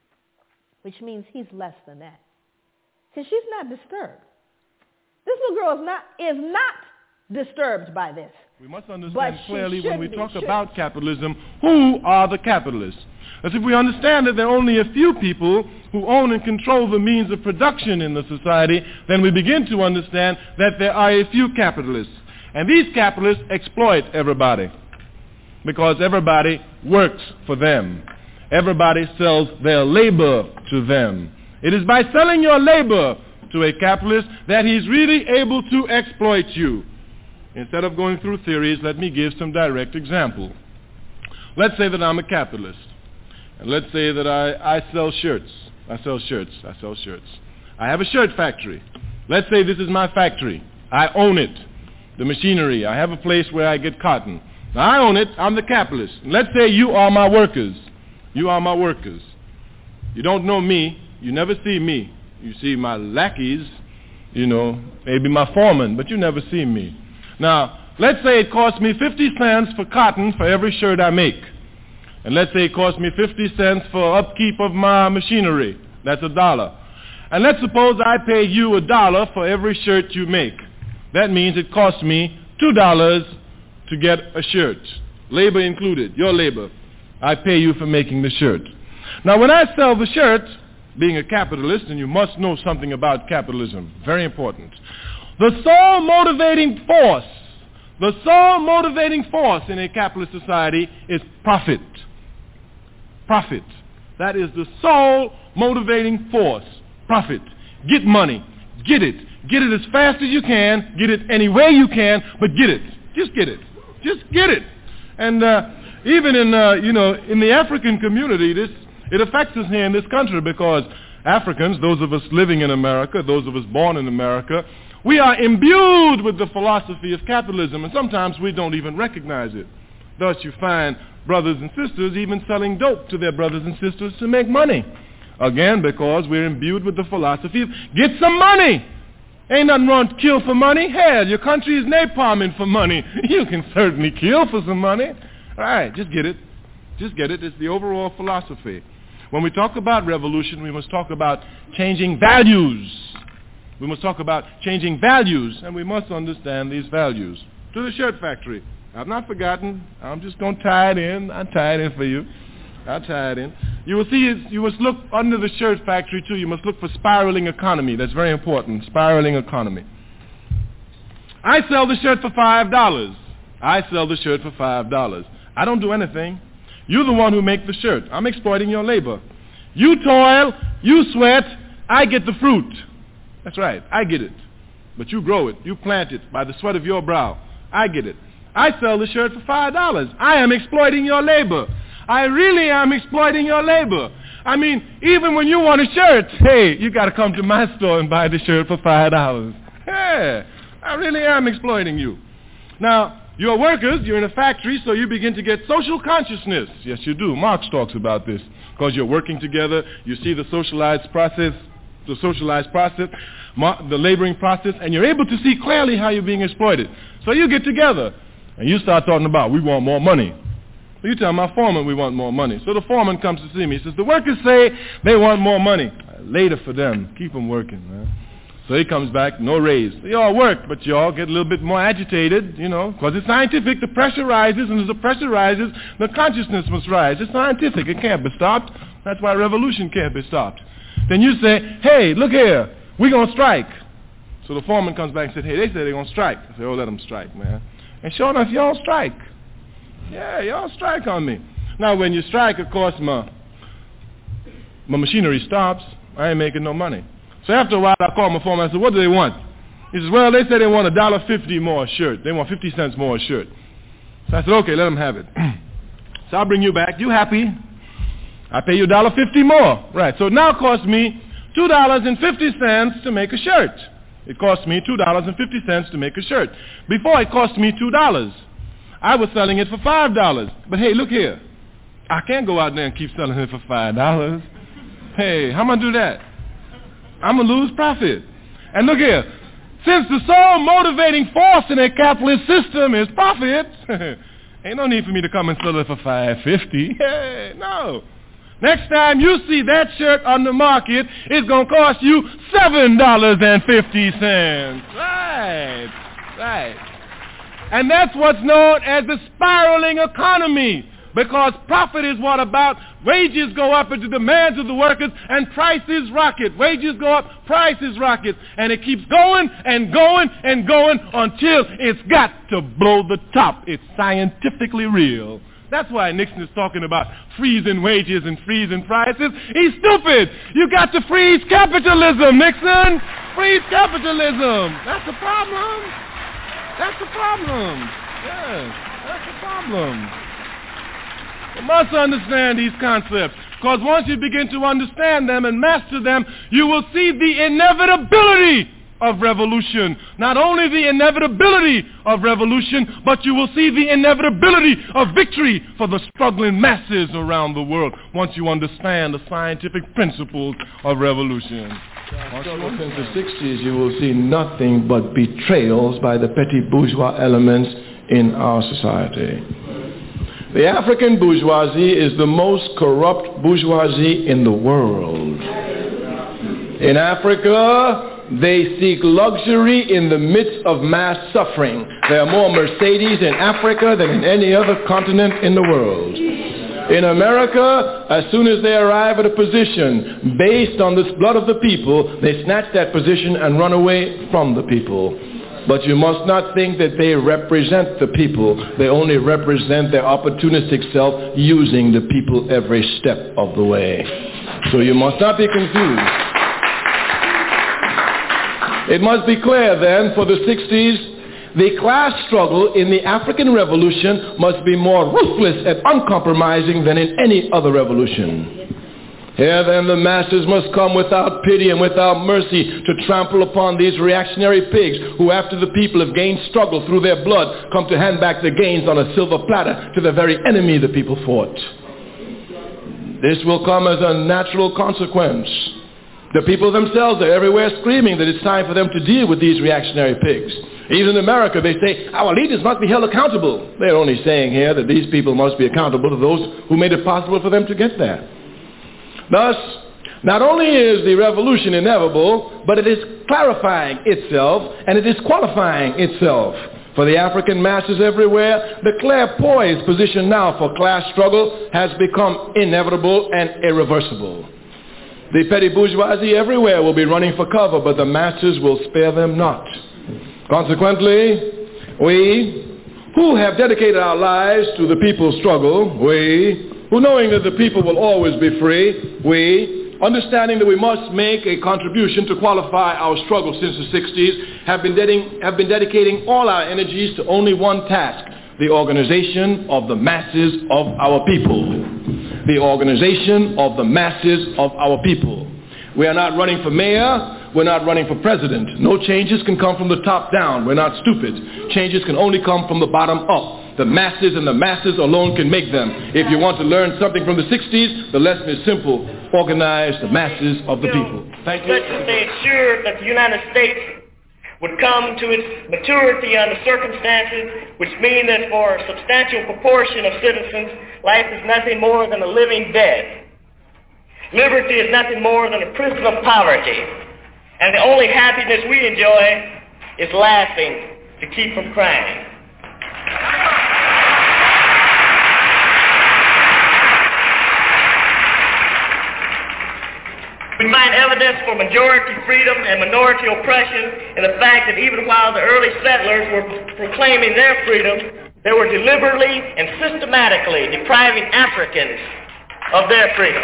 which means he's less than that, because she's not disturbed. This little girl is not, is not disturbed by this. We must understand clearly when we be, talk should. about capitalism, who are the capitalists? As if we understand that there are only a few people who own and control the means of production in the society, then we begin to understand that there are a few capitalists. And these capitalists exploit everybody because everybody works for them. Everybody sells their labor to them. It is by selling your labor to a capitalist that he's really able to exploit you. Instead of going through theories, let me give some direct example. Let's say that I'm a capitalist. And let's say that I, I sell shirts. I sell shirts. I sell shirts. I have a shirt factory. Let's say this is my factory. I own it. The machinery. I have a place where I get cotton. Now I own it. I'm the capitalist. And let's say you are my workers. You are my workers. You don't know me. You never see me. You see my lackeys, you know, maybe my foreman, but you never see me. Now, let's say it costs me fifty cents for cotton for every shirt I make. And let's say it costs me fifty cents for upkeep of my machinery. That's a dollar. And let's suppose I pay you a dollar for every shirt you make. That means it costs me two dollars to get a shirt, labor included, your labor. I pay you for making the shirt. Now, when I sell the shirt, being a capitalist, and you must know something about capitalism, very important. The sole motivating force, the sole motivating force in a capitalist society is profit. Profit. That is the sole motivating force. Profit. Get money. Get it. Get it as fast as you can. Get it any way you can, but get it. Just get it. Just get it. And uh, even in, uh, you know, in the African community, this it affects us here in this country because Africans, those of us living in America, those of us born in America, we are imbued with the philosophy of capitalism, and sometimes we don't even recognize it. Thus you find brothers and sisters even selling dope to their brothers and sisters to make money. Again, because we're imbued with the philosophy of get some money. Ain't nothing wrong to kill for money. Hell, your country is napalming for money. You can certainly kill for some money. All right, just get it. Just get it. It's the overall philosophy. When we talk about revolution, we must talk about changing values. We must talk about changing values, and we must understand these values. To the shirt factory. I've not forgotten. I'm just going to tie it in. I'll tie it in for you. I'll tie it in. You will see, you must look under the shirt factory, too. You must look for spiraling economy. That's very important, spiraling economy. I sell the shirt for five dollars. I sell the shirt for five dollars. I don't do anything. You're the one who make the shirt. I'm exploiting your labor. You toil, you sweat, I get the fruit. That's right, I get it. But you grow it, you plant it by the sweat of your brow. I get it. I sell the shirt for five dollars. I am exploiting your labor. I really am exploiting your labor. I mean, even when you want a shirt, hey, you got to come to my store and buy the shirt for five dollars. Yeah, I really am exploiting you. Now, you're workers, you're in a factory, so you begin to get social consciousness. Yes, you do. Marx talks about this. Because you're working together, you see the socialized process, the socialized process, the laboring process, and you're able to see clearly how you're being exploited. So you get together, and you start talking about, we want more money. So you tell my foreman we want more money. So the foreman comes to see me. He says, the workers say they want more money. Later for them. Keep them working, man. So he comes back, no raise. They all work, but you all get a little bit more agitated, you know, because it's scientific. The pressure rises, and as the pressure rises, the consciousness must rise. It's scientific. It can't be stopped. That's why revolution can't be stopped. Then you say, hey, look here, we're going to strike. So the foreman comes back and said, hey, they say they're going to strike. I say, oh, let them strike, man. And sure enough, y'all strike. Yeah, y'all strike on me. Now, when you strike, of course, my, my machinery stops. I ain't making no money. So after a while, I called my foreman. I said, what do they want? He says, well, they said they want a dollar fifty more a shirt. They want fifty cents more a shirt. So I said, okay, let them have it. So I'll bring you back. You happy? I pay you a dollar fifty more. Right. So it now costs me two dollars and fifty cents to make a shirt. It cost me two dollars and fifty cents to make a shirt. Before, it cost me two dollars. I was selling it for five dollars. But hey, look here. I can't go out there and keep selling it for five dollars. Hey, how am I going to do that? I'm going to lose profit. And look here, since the sole motivating force in a capitalist system is profit, ain't no need for me to come and sell it for five fifty. Hey, no. Next time you see that shirt on the market, it's going to cost you seven dollars and fifty cents. Right, right. And that's what's known as the spiraling economy. Because profit is what about? Wages go up into demands of the workers and prices rocket. Wages go up, prices rocket. And it keeps going and going and going until it's got to blow the top. It's scientifically real. That's why Nixon is talking about freezing wages and freezing prices. He's stupid. You got to freeze capitalism, Nixon. Freeze capitalism. That's the problem. That's the problem. Yeah, that's the problem. You must understand these concepts, because once you begin to understand them and master them, you will see the inevitability of revolution. Not only the inevitability of revolution, but you will see the inevitability of victory for the struggling masses around the world once you understand the scientific principles of revolution. Since the sixties, you will see nothing but betrayals by the petty bourgeois elements in our society. The African bourgeoisie is the most corrupt bourgeoisie in the world. In Africa, they seek luxury in the midst of mass suffering. There are more Mercedes in Africa than in any other continent in the world. In America, as soon as they arrive at a position based on this blood of the people, they snatch that position and run away from the people. But you must not think that they represent the people. They only represent their opportunistic self, using the people every step of the way. So you must not be confused. It must be clear then, for the sixties, the class struggle in the African Revolution must be more ruthless and uncompromising than in any other revolution. Here then the masses must come without pity and without mercy to trample upon these reactionary pigs who, after the people have gained struggle through their blood, come to hand back the gains on a silver platter to the very enemy the people fought. This will come as a natural consequence. The people themselves are everywhere screaming that it's time for them to deal with these reactionary pigs. Even in America, they say, our leaders must be held accountable. They're only saying here that these people must be accountable to those who made it possible for them to get there. Thus, not only is the revolution inevitable, but it is clarifying itself and it is qualifying itself. For the African masses everywhere, the clairpoised position now for class struggle has become inevitable and irreversible. The petty bourgeoisie everywhere will be running for cover, but the masses will spare them not. Consequently, we who have dedicated our lives to the people's struggle, we who, knowing that the people will always be free, we, understanding that we must make a contribution to qualify our struggle since the sixties, have been, dedi- have been dedicating all our energies to only one task, the organization of the masses of our people. the organization of the masses of our people. We are not running for mayor. We're not running for president. No changes can come from the top down. We're not stupid. Changes can only come from the bottom up. The masses and the masses alone can make them. If you want to learn something from the sixties, the lesson is simple. Organize the masses of the people. Thank you. They ensured that the United States would come to its maturity under circumstances which mean that for a substantial proportion of citizens, life is nothing more than a living death. Liberty is nothing more than a prison of poverty. And the only happiness we enjoy is laughing to keep from crying. We find evidence for majority freedom and minority oppression in the fact that even while the early settlers were proclaiming their freedom, they were deliberately and systematically depriving Africans of their freedom.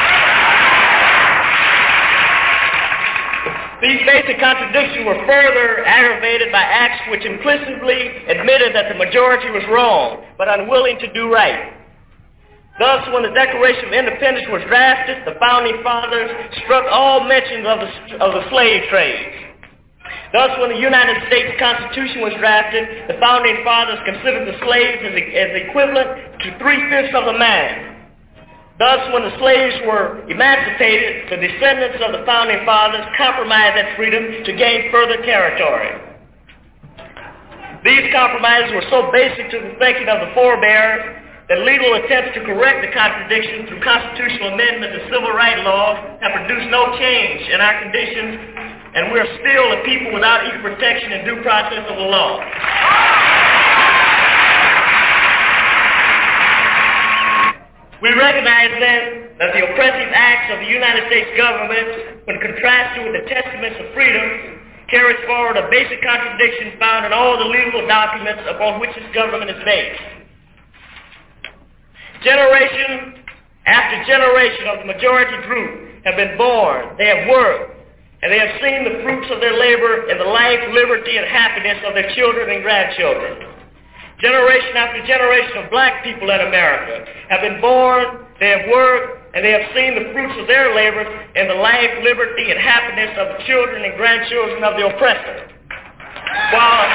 These basic contradictions were further aggravated by acts which implicitly admitted that the majority was wrong, but unwilling to do right. Thus, when the Declaration of Independence was drafted, the Founding Fathers struck all mentions of the, of the slave trade. Thus, when the United States Constitution was drafted, the Founding Fathers considered the slaves as, as equivalent to three-fifths of a man. Thus, when the slaves were emancipated, the descendants of the Founding Fathers compromised that freedom to gain further territory. These compromises were so basic to the thinking of the forebears that legal attempts to correct the contradiction through constitutional amendment to civil rights laws have produced no change in our conditions, and we are still a people without equal protection and due process of the law. We recognize then that the oppressive acts of the United States government, when contrasted with the testaments of freedom, carries forward a basic contradiction found in all the legal documents upon which this government is based. Generation after generation of the majority group have been born, they have worked, and they have seen the fruits of their labor in the life, liberty, and happiness of their children and grandchildren. Generation after generation of black people in America have been born, they have worked, and they have seen the fruits of their labor in the life, liberty, and happiness of the children and grandchildren of the oppressor. While,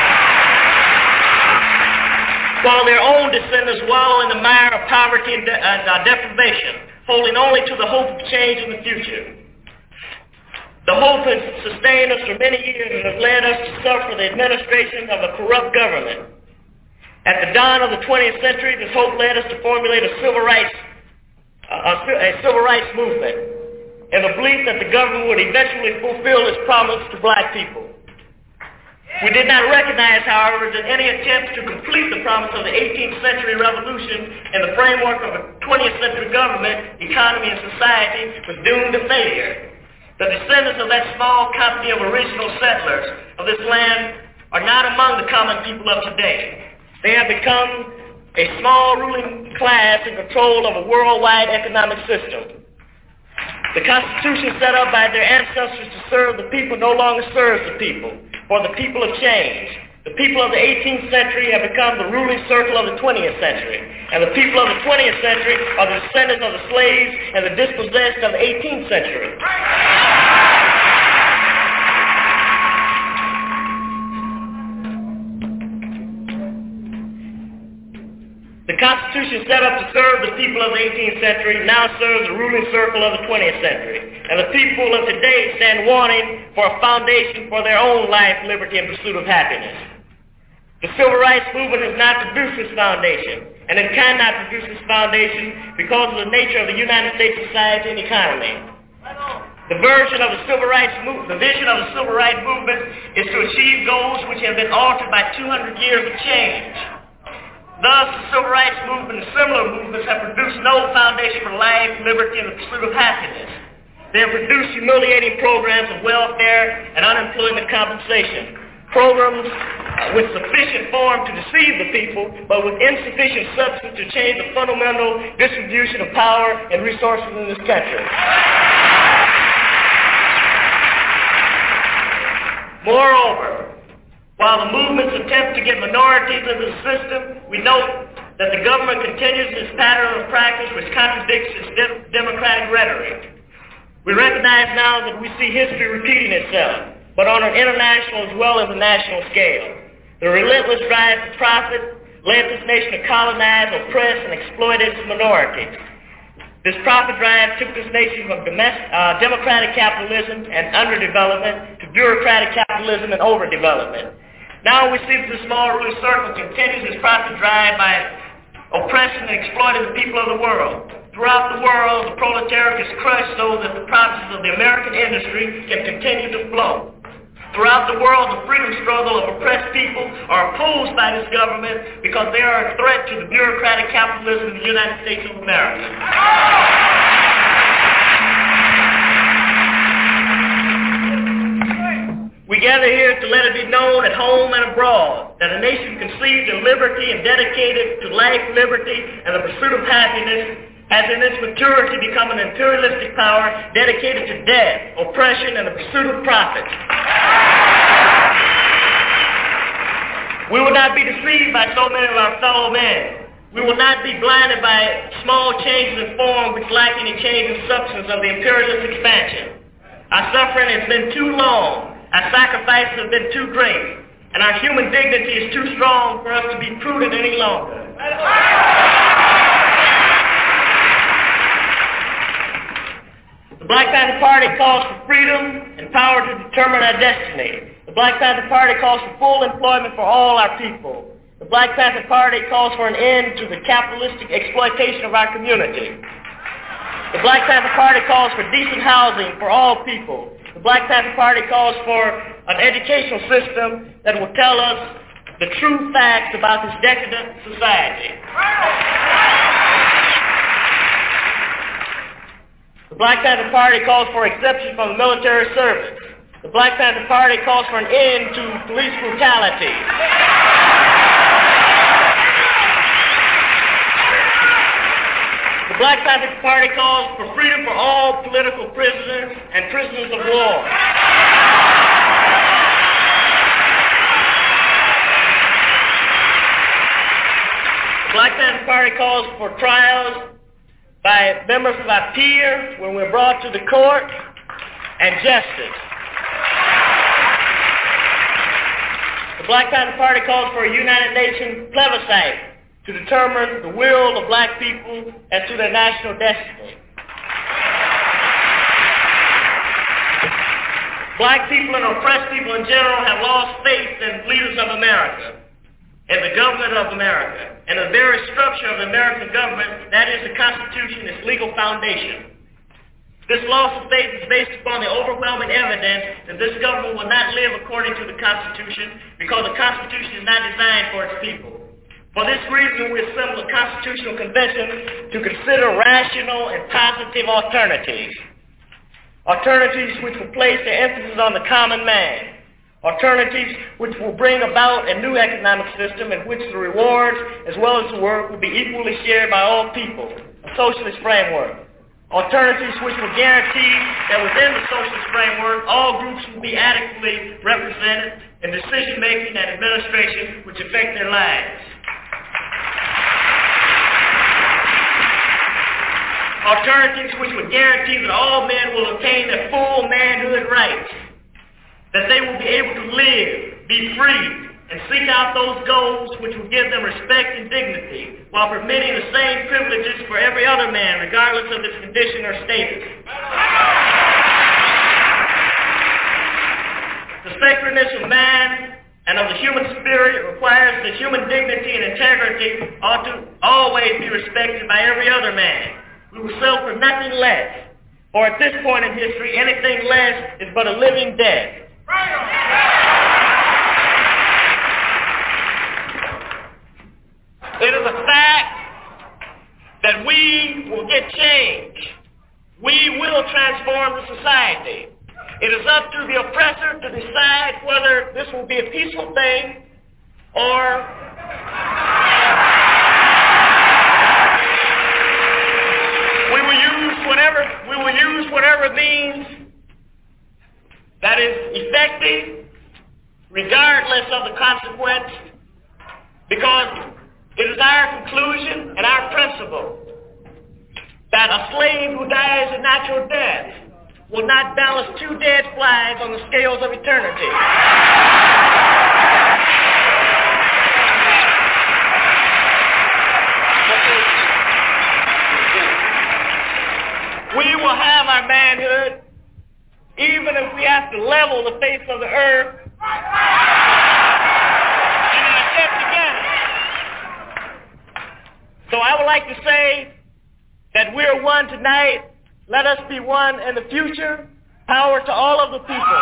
while their own descendants wallow in the mire of poverty and, de- and uh, deprivation, holding only to the hope of change in the future. The hope has sustained us for many years and has led us to suffer the administration of a corrupt government. At the dawn of the twentieth century, this hope led us to formulate a civil rights, uh, a civil rights movement, in the belief that the government would eventually fulfill its promise to black people. We did not recognize, however, that any attempt to complete the promise of the eighteenth century revolution in the framework of a twentieth century government, economy, and society was doomed to failure. The descendants of that small company of original settlers of this land are not among the common people of today. They have become a small ruling class in control of a worldwide economic system. The Constitution set up by their ancestors to serve the people no longer serves the people, for the people have changed. The people of the eighteenth century have become the ruling circle of the twentieth century, and the people of the twentieth century are the descendants of the slaves and the dispossessed of the eighteenth century. The Constitution set up to serve the people of the eighteenth century now serves the ruling circle of the twentieth century. And the people of today stand wanting for a foundation for their own life, liberty, and pursuit of happiness. The civil rights movement has not produced this foundation, and it cannot produce this foundation because of the nature of the United States society and economy. The version of the civil rights movement, the vision of the civil rights movement is to achieve goals which have been altered by two hundred years of change. Thus, the civil rights movement and similar movements have produced no foundation for life, liberty, and the pursuit of happiness. They have produced humiliating programs of welfare and unemployment compensation, programs uh, with sufficient form to deceive the people, but with insufficient substance to change the fundamental distribution of power and resources in this country. Moreover, while the movements attempt to get minorities into the system, we note that the government continues its pattern of practice which contradicts its de- democratic rhetoric. We recognize now that we see history repeating itself, but on an international as well as a national scale. The relentless drive for profit led this nation to colonize, oppress, and exploit its minorities. This profit drive took this nation from domestic, uh, democratic capitalism and underdevelopment to bureaucratic capitalism and overdevelopment. Now we see that the small ruling circle continues its profit drive by oppressing and exploiting the people of the world. Throughout the world, the proletariat is crushed so that the profits of the American industry can continue to flow. Throughout the world, the freedom struggle of oppressed people are opposed by this government because they are a threat to the bureaucratic capitalism of the United States of America. We gather here to let it be known at home and abroad that a nation conceived in liberty and dedicated to life, liberty, and the pursuit of happiness has in its maturity become an imperialistic power dedicated to death, oppression, and the pursuit of profit. We will not be deceived by so many of our fellow men. We will not be blinded by small changes in form which lack any change in substance of the imperialist expansion. Our suffering has been too long. Our sacrifices have been too great. And our human dignity is too strong for us to be prudent any longer. The Black Panther Party calls for freedom and power to determine our destiny. The Black Panther Party calls for full employment for all our people. The Black Panther Party calls for an end to the capitalistic exploitation of our community. The Black Panther Party calls for decent housing for all people. The Black Panther Party calls for an educational system that will tell us the true facts about this decadent society. The Black Panther Party calls for exception from the military service. The Black Panther Party calls for an end to police brutality. The Black Panther Party calls for freedom for all political prisoners and prisoners of war. The Black Panther Party calls for trials by members of our peers when we're brought to the court, and justice. The Black Panther Party calls for a United Nations plebiscite to determine the will of black people as to their national destiny. Black people and oppressed people in general have lost faith in leaders of America, and the government of America, and the very structure of the American government, that is the Constitution, its legal foundation. This loss of faith is based upon the overwhelming evidence that this government will not live according to the Constitution because the Constitution is not designed for its people. For this reason, we assembled a constitutional convention to consider rational and positive alternatives. Alternatives which will place the emphasis on the common man. Alternatives which will bring about a new economic system in which the rewards as well as the work will be equally shared by all people, a socialist framework. Alternatives which will guarantee that within the socialist framework, all groups will be adequately represented in decision-making and administration which affect their lives. Alternatives which would guarantee that all men will obtain their full manhood rights, that they will be able to live, be free, and seek out those goals which will give them respect and dignity, while permitting the same privileges for every other man, regardless of his condition or status. The sacredness of man and of the human spirit requires that human dignity and integrity ought to always be respected by every other man. We will settle for nothing less, or at this point in history, anything less is but a living death. It is a fact that we will get change. We will transform the society. It is up to the oppressor to decide whether this will be a peaceful thing or we will use whatever we will use whatever means that is effective regardless of the consequence, because It is our conclusion and our principle that a slave who dies a natural death will not balance two dead flags on the scales of eternity. We will have our manhood even if we have to level the face of the earth in an attempt to get it. So I would like to say that we're one tonight. Let us be one in the future. Power to all of the people.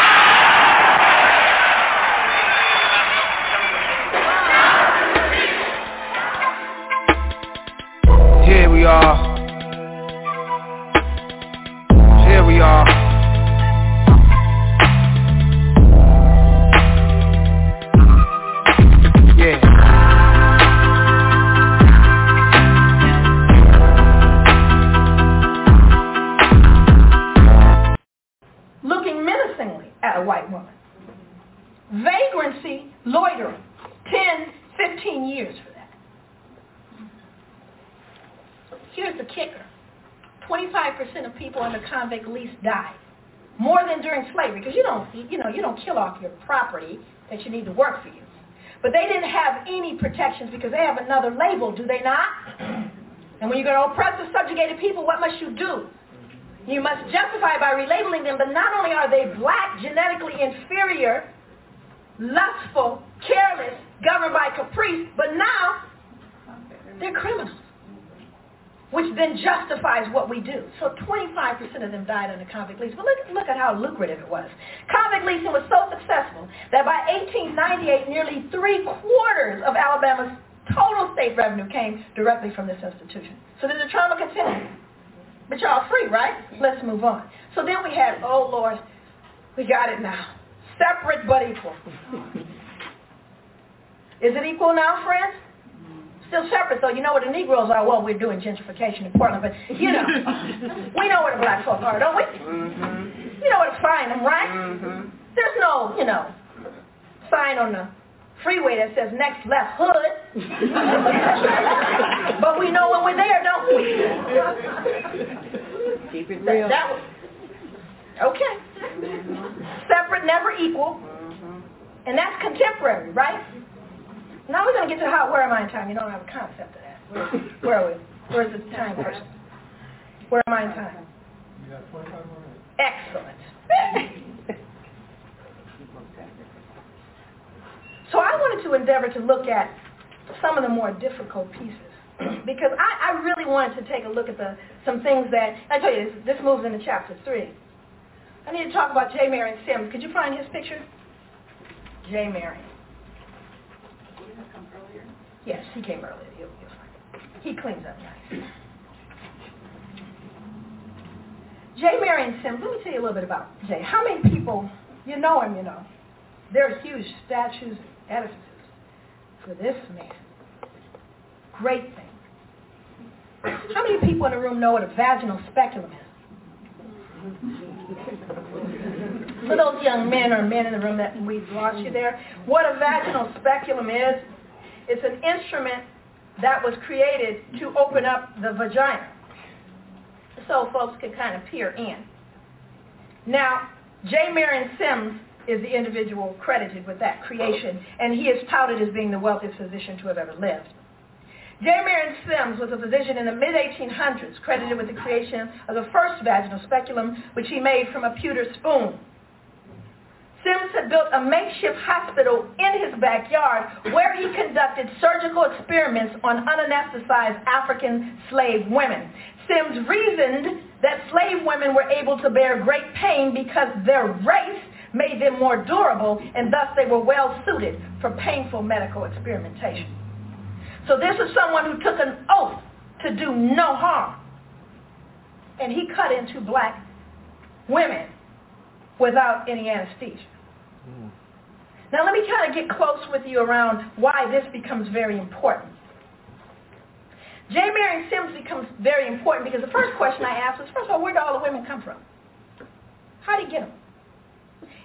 Here we are. Here we are. Yeah. Looking menacingly at a white woman. Vagrancy, loitering, ten, fifteen years for that. Here's the kicker. twenty-five percent of people under convict lease died. More than during slavery, because you don't, you know, you don't kill off your property that you need to work for you. But they didn't have any protections because they have another label, do they not? And when you're going to oppress the subjugated people, what must you do? You must justify by relabeling them, but not only are they black, genetically inferior, lustful, careless, governed by caprice, but now they're criminals, which then justifies what we do. So twenty-five percent of them died under convict lease. But look, look at how lucrative it was. Convict leasing was so successful that by eighteen ninety-eight, nearly three-quarters of Alabama's total state revenue came directly from this institution. So did the trauma continue? But y'all free, right? Let's move on. So then we had, oh, Lord, we got it now. Separate but equal. Is it equal now, friends? Still separate, though. You know what the Negroes are? Well, we're doing gentrification in Portland, but, you know, we know where the black folk are, don't we? Mm-hmm. You know where to find them, right? Mm-hmm. There's no, you know, sign on the freeway that says next left hood. But we know when we're there, don't we? Keep it real. That, that was, okay. Separate, never equal. And that's contemporary, right? Now we're going to get to how, where am I in time? You don't have a concept of that. Where, where are we? Where's the time person? Where am I in time? You got twenty-five more minutes. Excellent. So I wanted to endeavor to look at some of the more difficult pieces because I, I really wanted to take a look at the some things that, I tell you, this, this moves into chapter three. I need to talk about J. Marion Sims. Could you find his picture? J. Marion. Yes, he came earlier. He'll, he'll find it. He cleans up nice. J. Marion Sims, let me tell you a little bit about Jay. How many people, you know him, you know. There are huge statues and edifices for this man. Great thing. How many people in the room know what a vaginal speculum is? For those young men or men in the room that we've lost you there, what a vaginal speculum is, it's an instrument that was created to open up the vagina so folks can kind of peer in. Now, J. Marion Sims is the individual credited with that creation, and he is touted as being the wealthiest physician to have ever lived. J. Marion Sims was a physician in the mid eighteen hundreds, credited with the creation of the first vaginal speculum, which he made from a pewter spoon. Sims had built a makeshift hospital in his backyard where he conducted surgical experiments on unanesthetized African slave women. Sims reasoned that slave women were able to bear great pain because their race made them more durable, and thus they were well suited for painful medical experimentation. So this is someone who took an oath to do no harm. And he cut into black women without any anesthesia. Mm. Now let me kind of get close with you around why this becomes very important. J. Marion Sims becomes very important because the first question I asked was, first of all, where do all the women come from? How did he get them?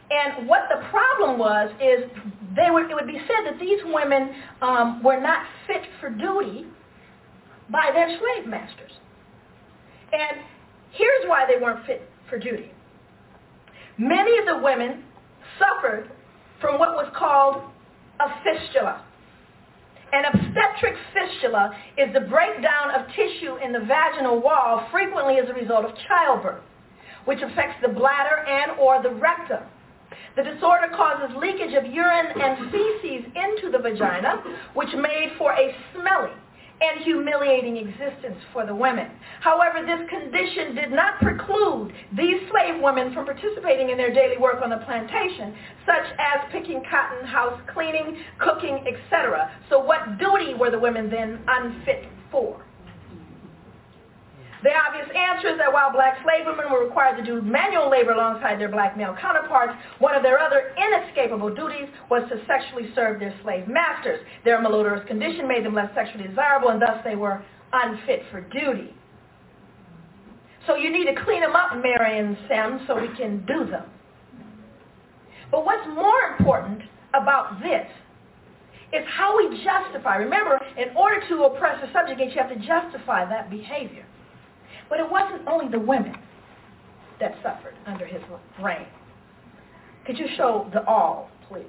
And what the problem was is they were, it would be said that these women um, were not fit for duty by their slave masters. And here's why they weren't fit for duty. Many of the women suffered from what was called a fistula. An obstetric fistula is the breakdown of tissue in the vaginal wall, frequently as a result of childbirth, which affects the bladder and or the rectum. The disorder causes leakage of urine and feces into the vagina, which made for a smelly and humiliating existence for the women. However, this condition did not preclude these slave women from participating in their daily work on the plantation, such as picking cotton, house cleaning, cooking, et cetera. So what duty were the women then unfit for? The obvious answer is that while black slave women were required to do manual labor alongside their black male counterparts, one of their other inescapable duties was to sexually serve their slave masters. Their malodorous condition made them less sexually desirable, and thus they were unfit for duty. So you need to clean them up, Marion Sims, so we can do them. But what's more important about this is how we justify. Remember, in order to oppress or subjugate, you have to justify that behavior. But it wasn't only the women that suffered under his reign. Could you show the all, please?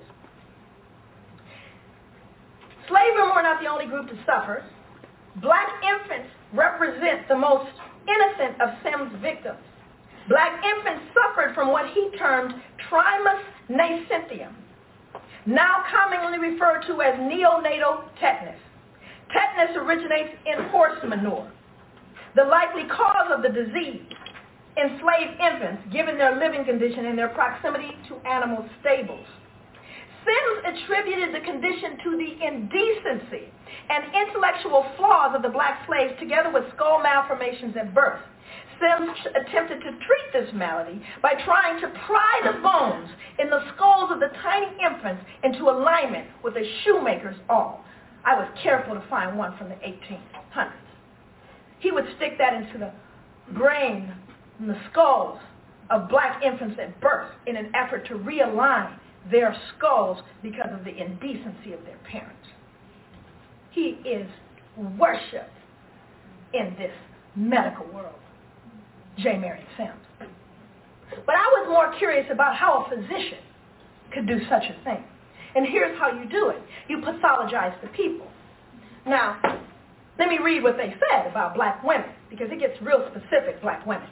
Slave women were not the only group to suffer. Black infants represent the most innocent of Sims' victims. Black infants suffered from what he termed trismus nascentium, now commonly referred to as neonatal tetanus. Tetanus originates in horse manure. The likely cause of the disease, enslaved infants, given their living condition and their proximity to animal stables. Sims attributed the condition to the indecency and intellectual flaws of the black slaves together with skull malformations at birth. Sims attempted to treat this malady by trying to pry the bones in the skulls of the tiny infants into alignment with a shoemaker's awl. I was careful to find one from the eighteen hundreds. He would stick that into the brain and the skulls of black infants at birth in an effort to realign their skulls because of the indecency of their parents. He is worshipped in this medical world, J. Marion Sims. But I was more curious about how a physician could do such a thing. And here's how you do it. You pathologize the people. Now, let me read what they said about black women, because it gets real specific, black women.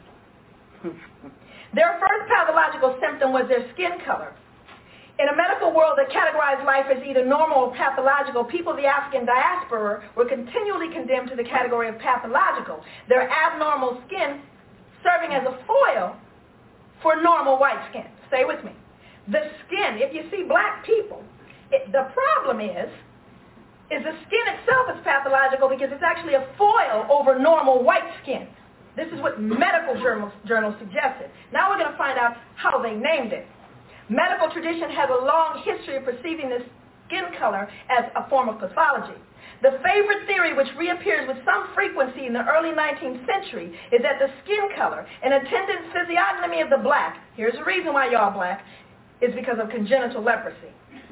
Their first pathological symptom was their skin color. In a medical world that categorized life as either normal or pathological, people of the African diaspora were continually condemned to the category of pathological, their abnormal skin serving as a foil for normal white skin. Stay with me. The skin, if you see black people, it, the problem is, is the skin itself is pathological because it's actually a foil over normal white skin. This is what medical journals, journals suggested. Now we're going to find out how they named it. Medical tradition has a long history of perceiving this skin color as a form of pathology. The favorite theory, which reappears with some frequency in the early nineteenth century, is that the skin color and attendant physiognomy of the black, here's the reason why y'all black, is because of congenital leprosy.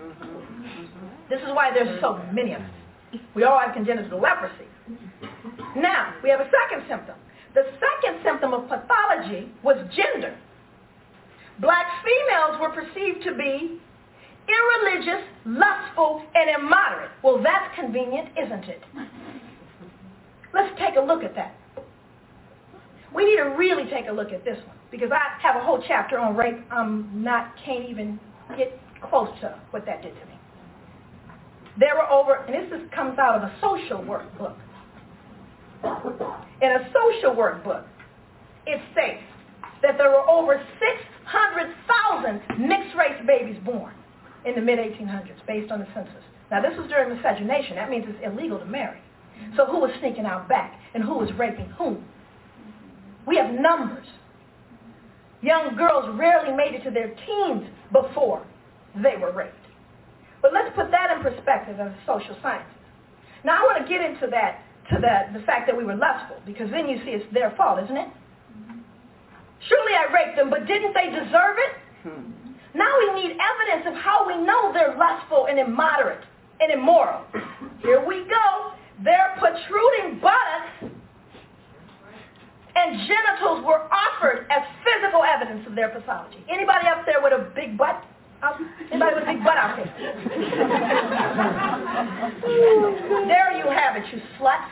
This is why there's so many of us. We all have congenital leprosy. Now, we have a second symptom. The second symptom of pathology was gender. Black females were perceived to be irreligious, lustful, and immoderate. Well, that's convenient, isn't it? Let's take a look at that. We need to really take a look at this one, because I have a whole chapter on rape. I'm not, can't even get close to what that did to me. There were over, and this is, comes out of a social work book. In a social work book, it states that there were over six hundred thousand mixed-race babies born in the mid eighteen hundreds, based on the census. Now, this was during miscegenation. That means it's illegal to marry. So who was sneaking out back, and who was raping whom? We have numbers. Young girls rarely made it to their teens before they were raped. But let's put that in perspective as a social scientist. Now, I want to get into that, to the, the fact that we were lustful, because then you see it's their fault, isn't it? Surely I raped them, but didn't they deserve it? Now we need evidence of how we know they're lustful and immoderate and immoral. Here we go. Their protruding buttocks and genitals were offered as physical evidence of their pathology. Anybody up there with a big butt? Um, anybody with a big butt out there? There you have it, you slut.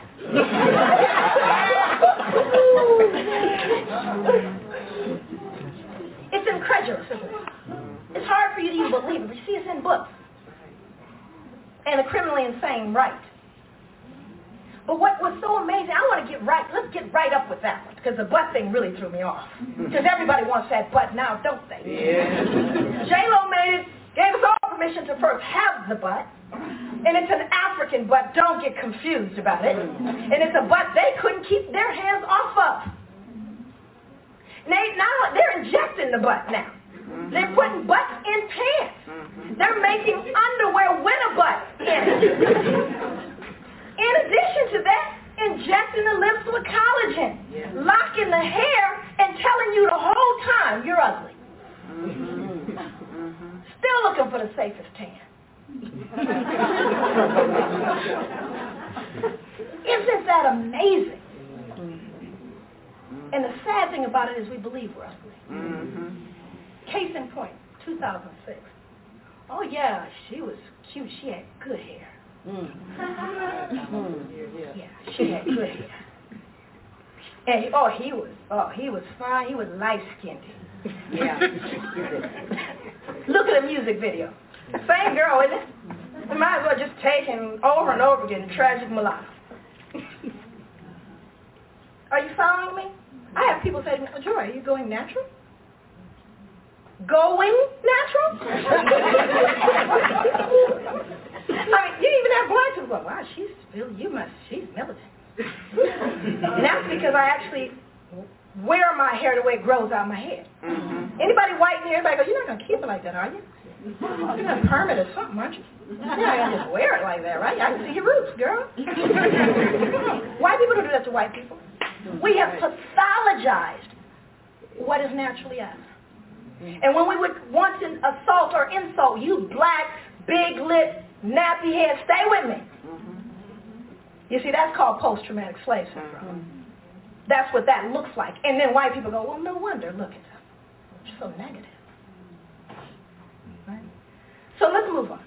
It's incredulous, isn't it? It's hard for you to even believe it, but you see it's in books. And a criminally insane right. But what was so amazing, I want to get right, let's get right up with that one, because the butt thing really threw me off. Because everybody wants that butt now, don't they? Yeah. J-Lo made it, gave us all permission to first have the butt, and it's an African butt, don't get confused about it. And it's a butt they couldn't keep their hands off of. They, now they're injecting the butt now. They're putting butts in pants. They're making underwear with a butt in it. In addition to that, injecting the lips with collagen, yeah. locking the hair, and telling you the whole time you're ugly. Mm-hmm. Mm-hmm. Still looking for the safest tan. Isn't that amazing? Mm-hmm. And the sad thing about it is we believe we're ugly. Mm-hmm. Case in point, two thousand six. Oh yeah, she was cute. She had good hair. Mm. Yeah, she had good hair. And oh, he was, oh, he was fine. He was light-skinned. Yeah. Look at the music video. Same girl, isn't it? We might as well just take him over and over again, tragic mulatto. Are you following me? I have people say to me, oh, Joy, are you going natural? Going natural? I mean, you even have black people go, wow, she's really, you must, she's militant. And that's because I actually wear my hair the way it grows out of my head. Mm-hmm. Anybody white in here, everybody goes, you're not going to keep it like that, are you? You're going to perm it or something, aren't you? You're not going to just wear it like that, right? I can see your roots, girl. White people don't do that to white people. We have pathologized what is naturally us. And when we would want to assault or insult you, black, big lip, nappy head, stay with me. Mm-hmm. You see, that's called post-traumatic slave syndrome. Mm-hmm. That's what that looks like. And then white people go, well, no wonder, look at them. They're so negative. Right? So let's move on.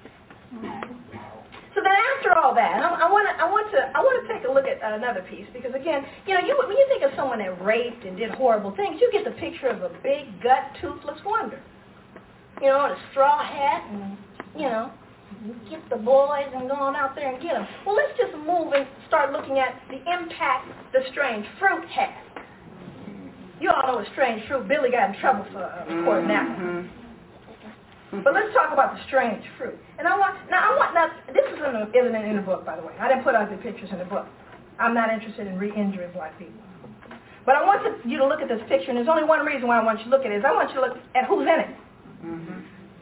So then after all that, I, I want to I want to I want to take a look at another piece, because again, you know, you when you think of someone that raped and did horrible things, you get the picture of a big gut toothless wonder. You know, and a straw hat, and you know, get the boys and go on out there and get them. Well, let's just move and start looking at the impact the strange fruit had. You all know what strange fruit. Billy got in trouble for uh, recording that one. But let's talk about the strange fruit. And I want, now I want, now this isn't, a, isn't in the book, by the way. I didn't put ugly pictures in the book. I'm not interested in re-injuring black people. But I want to, you to look at this picture, and there's only one reason why I want you to look at it, is I want you to look at who's in it. Mm-hmm.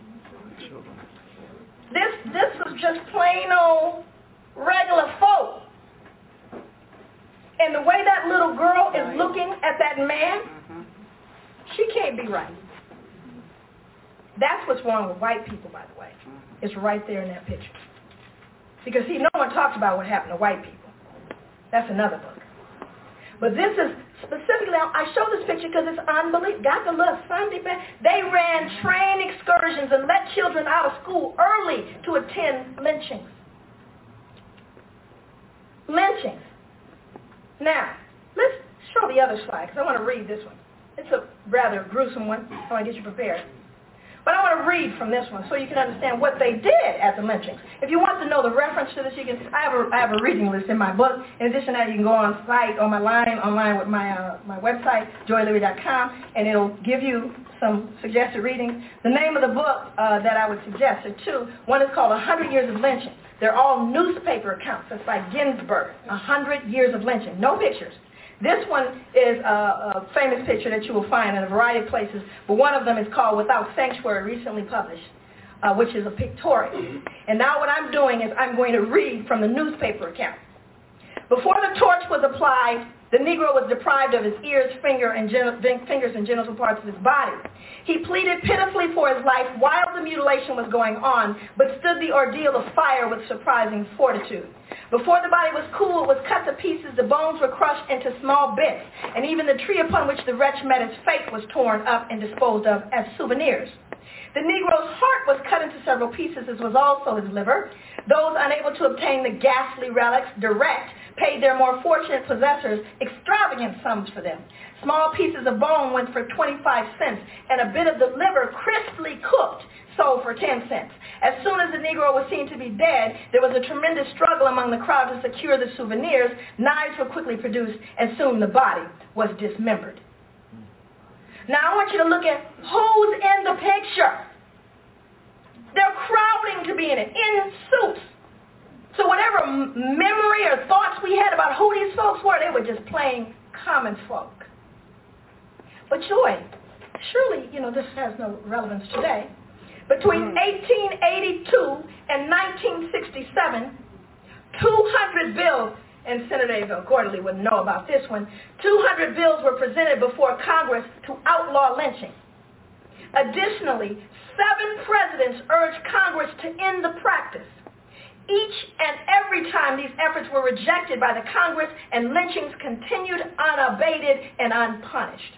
This, this is just plain old regular folk. And the way that little girl is looking at that man, mm-hmm. she can't be right. That's what's wrong with white people, by the way. It's right there in that picture. Because, see, no one talks about what happened to white people. That's another book. But this is specifically, I show this picture because it's unbelievable. Got the little Sunday band. They ran train excursions and let children out of school early to attend lynchings. Lynchings. Now, let's show the other slide, because I want to read this one. It's a rather gruesome one. I want to get you prepared. But I want to read from this one so you can understand what they did at the lynchings. If you want to know the reference to this, you can. I have a, I have a reading list in my book. In addition to that, you can go on site, on my line, online with my uh, my website, joy leary dot com, and it'll give you some suggested readings. The name of the book uh, that I would suggest are two. One is called one hundred years of Lynching. They're all newspaper accounts. That's by Ginsburg, one hundred years of Lynching. No pictures. This one is a, a famous picture that you will find in a variety of places, but one of them is called Without Sanctuary, recently published, uh, which is a pictorial. And now what I'm doing is I'm going to read from the newspaper account. Before the torch was applied, The Negro was deprived of his ears, finger, and gen- fingers and genital parts of his body. He pleaded pitifully for his life while the mutilation was going on, but stood the ordeal of fire with surprising fortitude. Before the body was cool, it was cut to pieces, the bones were crushed into small bits, and even the tree upon which the wretch met his fate was torn up and disposed of as souvenirs. The Negro's heart was cut into several pieces, as was also his liver. Those unable to obtain the ghastly relics direct paid their more fortunate possessors extravagant sums for them. Small pieces of bone went for twenty-five cents, and a bit of the liver crisply cooked sold for ten cents. As soon as the Negro was seen to be dead, there was a tremendous struggle among the crowd to secure the souvenirs. Knives were quickly produced, and soon the body was dismembered. Now I want you to look at who's in the picture. They're crowding to be in it, in suits. So whatever m- memory or thoughts we had about who these folks were, they were just plain common folk. But Joy, surely, you know, this has no relevance today. Between eighteen eighty-two and nineteen sixty-seven, two hundred bills, and Senator Abel Quarterly wouldn't know about this one, two hundred bills were presented before Congress to outlaw lynching. Additionally, seven presidents urged Congress to end the practice. Each and every time these efforts were rejected by the Congress, and lynchings continued unabated and unpunished.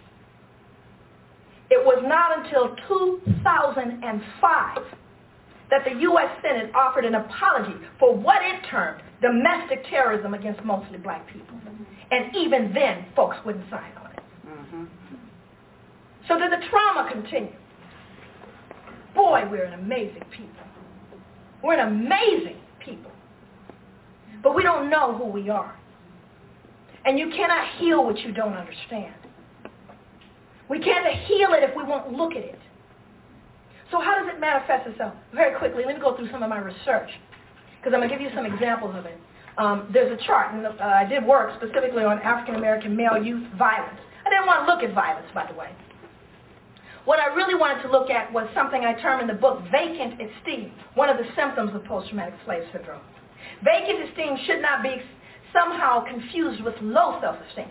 It was not until two thousand five that the U S Senate offered an apology for what it termed domestic terrorism against mostly black people. And even then, folks wouldn't sign on it. Mm-hmm. So did the trauma continue? Boy, we're an amazing people. We're an amazing people. But we don't know who we are. And you cannot heal what you don't understand. We can't heal it if we won't look at it. So how does it manifest itself? Very quickly, let me go through some of my research, because I'm going to give you some examples of it. Um, there's a chart, and uh, I did work specifically on African-American male youth violence. I didn't want to look at violence, by the way. What I really wanted to look at was something I term in the book vacant esteem, one of the symptoms of post-traumatic slave syndrome. Vacant esteem should not be somehow confused with low self-esteem.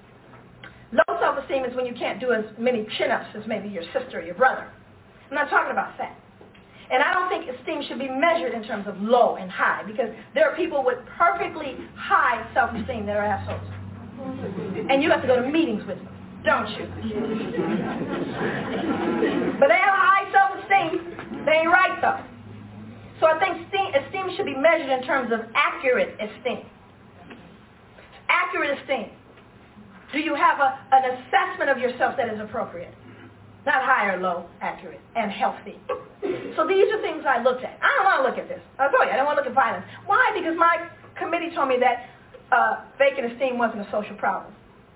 Low self-esteem is when you can't do as many chin-ups as maybe your sister or your brother. I'm not talking about that. And I don't think esteem should be measured in terms of low and high, because there are people with perfectly high self-esteem that are assholes. And you have to go to meetings with them, don't you? But they have high self-esteem. They ain't right, though. So I think esteem, esteem should be measured in terms of accurate esteem. Accurate esteem. Do you have a, an assessment of yourself that is appropriate? Not high or low, accurate, and healthy. So these are things I looked at. I don't want to look at this. I told you, I don't want to look at violence. Why? Because my committee told me that uh, vacant esteem wasn't a social problem.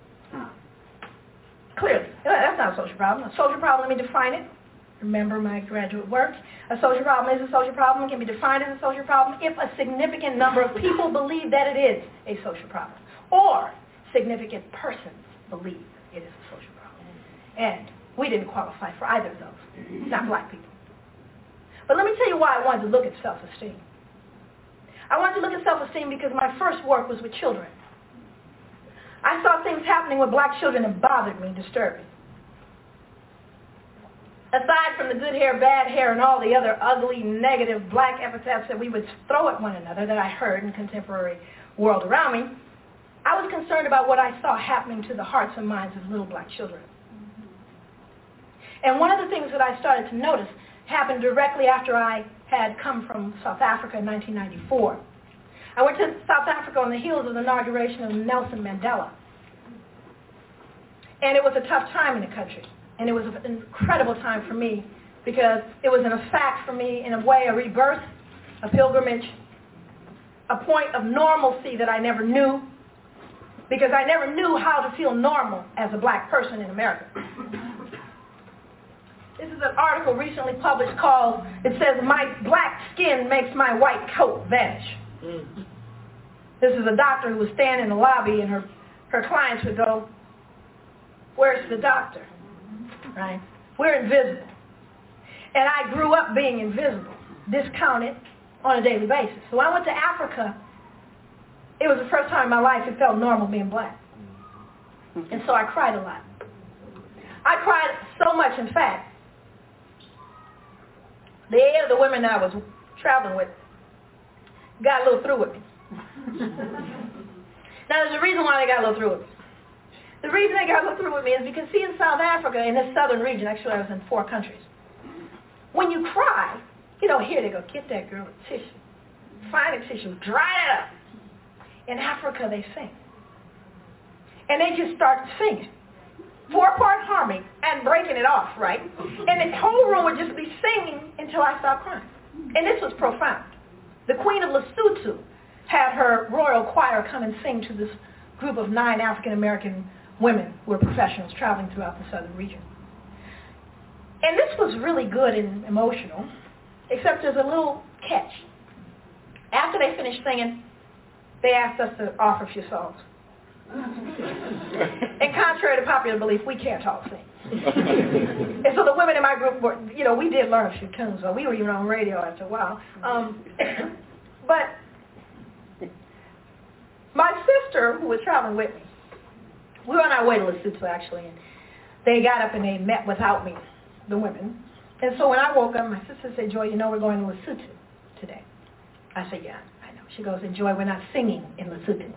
Clearly. That's not a social problem. A social problem, let me define it. Remember my graduate work. A social problem is a social problem. It can be defined as a social problem if a significant number of people believe that it is a social problem, or significant persons believe it is a social problem. And we didn't qualify for either of those, not black people. But let me tell you why I wanted to look at self-esteem. I wanted to look at self-esteem because my first work was with children. I saw things happening with black children that bothered me, disturbed me. Aside from the good hair, bad hair, and all the other ugly, negative black epithets that we would throw at one another that I heard in contemporary world around me, I was concerned about what I saw happening to the hearts and minds of little black children. And one of the things that I started to notice happened directly after I had come from South Africa in nineteen ninety-four. I went to South Africa on the heels of the inauguration of Nelson Mandela. And it was a tough time in the country. And it was an incredible time for me because it was in a fact for me, in a way, a rebirth, a pilgrimage, a point of normalcy that I never knew, because I never knew how to feel normal as a black person in America. This is an article recently published called, it says, "My black skin makes my white coat vanish." Mm. This is a doctor who would stand in the lobby and her, her clients would go, "Where's the doctor?" Right? We're invisible. And I grew up being invisible, discounted on a daily basis. So when I went to Africa, it was the first time in my life it felt normal being black. And so I cried a lot. I cried so much, in fact, the head of the women I was traveling with got a little through with me. Now, there's a reason why they got a little through with me. The reason they got a little through with me is because, see, in South Africa, in this southern region, actually I was in four countries, when you cry, you know, here they go, get that girl a tissue. Find a tissue, dry it up. In Africa, they sing. And they just start singing. Four-part harmony and breaking it off, right? And the whole room would just be singing until I stopped crying. And this was profound. The Queen of Lesotho had her royal choir come and sing to this group of nine African-American women who were professionals traveling throughout the southern region. And this was really good and emotional, except there's a little catch. After they finished singing, they asked us to offer a few songs. And contrary to popular belief, we can't all sing. And so the women in my group were, you know, we did learn a few tunes, so we were even on radio after a while. Um, but my sister, who was traveling with me, we were on our way to Lesotho, actually, and they got up and they met without me, the women. And so when I woke up, my sister said, Joy, you know we're going to Lesotho today. I said, yeah, I know. She goes, and Joy, we're not singing in Lesotho.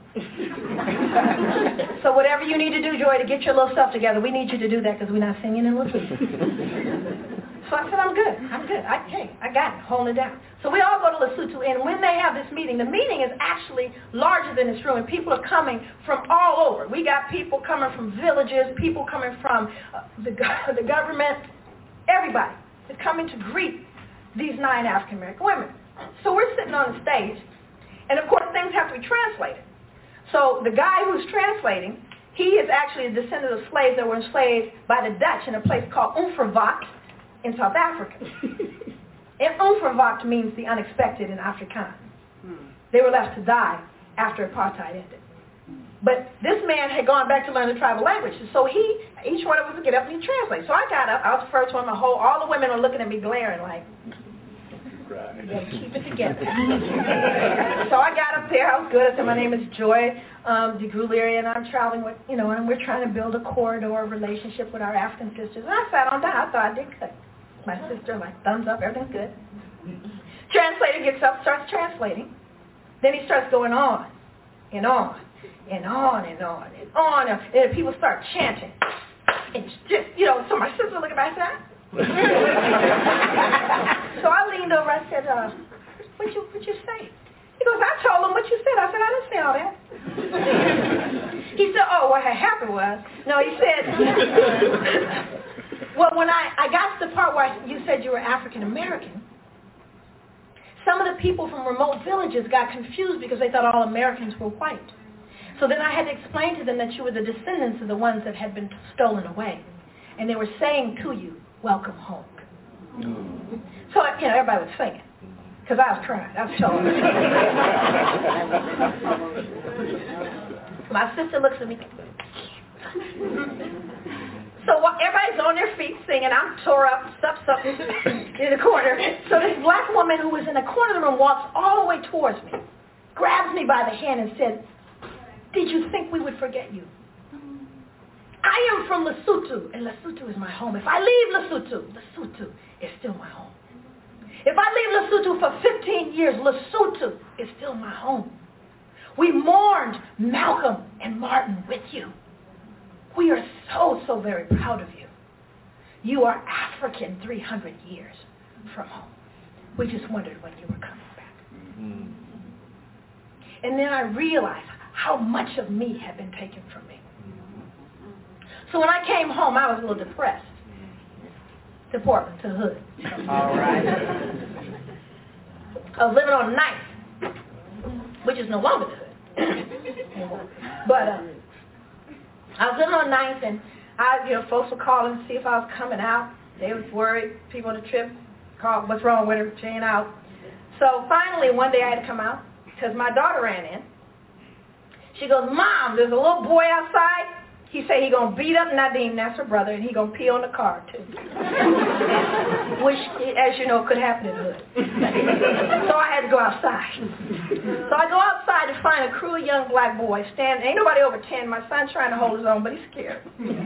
So whatever you need to do, Joy, to get your little stuff together, we need you to do that because we're not singing in Lesotho. So I said, I'm good. I'm good. I, hey, I got it. Hold it down. So we all go to Lesotho, and when they have this meeting, the meeting is actually larger than this room, and people are coming from all over. We got people coming from villages, people coming from uh, the, the government, everybody is coming to greet these nine African-American women. So we're sitting on the stage, and of course things have to be translated. So the guy who's translating, he is actually a descendant of slaves that were enslaved by the Dutch in a place called Umfravakt in South Africa. And Umfravakt means the unexpected in Afrikaans. They were left to die after apartheid ended. But this man had gone back to learn the tribal languages, so he, each one of us would get up and he'd translate. So I got up, I was the first one, my whole, all the women are looking at me glaring like, you gotta keep it together. So I got up there, I was good. I said, my name is Joy um, DeGruleary, and I'm traveling with, you know, and we're trying to build a corridor relationship with our African sisters. And I sat on down, I thought I did good. My sister, like, thumbs up, everything's good. Translator gets up, starts translating. Then he starts going on and on and on and on and on. And then people start chanting. And just, you know, so my sister looked at me and said, so I leaned over, I said, uh, what'd you, what'd you say? He goes, I told him what you said. I said, I didn't say all that. He said, oh, what had happened was, no, he said, well, when I, I got to the part where I, you said you were African American, some of the people from remote villages got confused because they thought all Americans were white. So then I had to explain to them that you were the descendants of the ones that had been stolen away. And they were saying to you, welcome home. So, you know, everybody was singing. Because I was crying. I was showing. My sister looks at me. So while everybody's on their feet singing, I'm tore up, stuff, stuff in the corner. So this black woman who was in the corner of the room walks all the way towards me, grabs me by the hand and said, did you think we would forget you? I am from Lesotho, and Lesotho is my home. If I leave Lesotho, Lesotho is still my home. If I leave Lesotho for fifteen years, Lesotho is still my home. We mourned Malcolm and Martin with you. We are so, so very proud of you. You are African three hundred years from home. We just wondered when you were coming back. Mm-hmm. And then I realized how much of me had been taken from me. So when I came home, I was a little depressed. To Portland, to the hood. All right. I was living on ninth, which is no longer the hood. But um, I was living on ninth, and I, you know, folks were calling to see if I was coming out. They was worried. People on the trip called, what's wrong with her? She ain't out. So finally, one day I had to come out because my daughter ran in. She goes, Mom, there's a little boy outside. He said he gonna beat up Nadim, that's her brother, and he gonna pee on the car too. Which, as you know, could happen in the hood. So I had to go outside. So I go outside to find a crew of young black boys standing. Ain't nobody over ten. My son's trying to hold his own, but he's scared.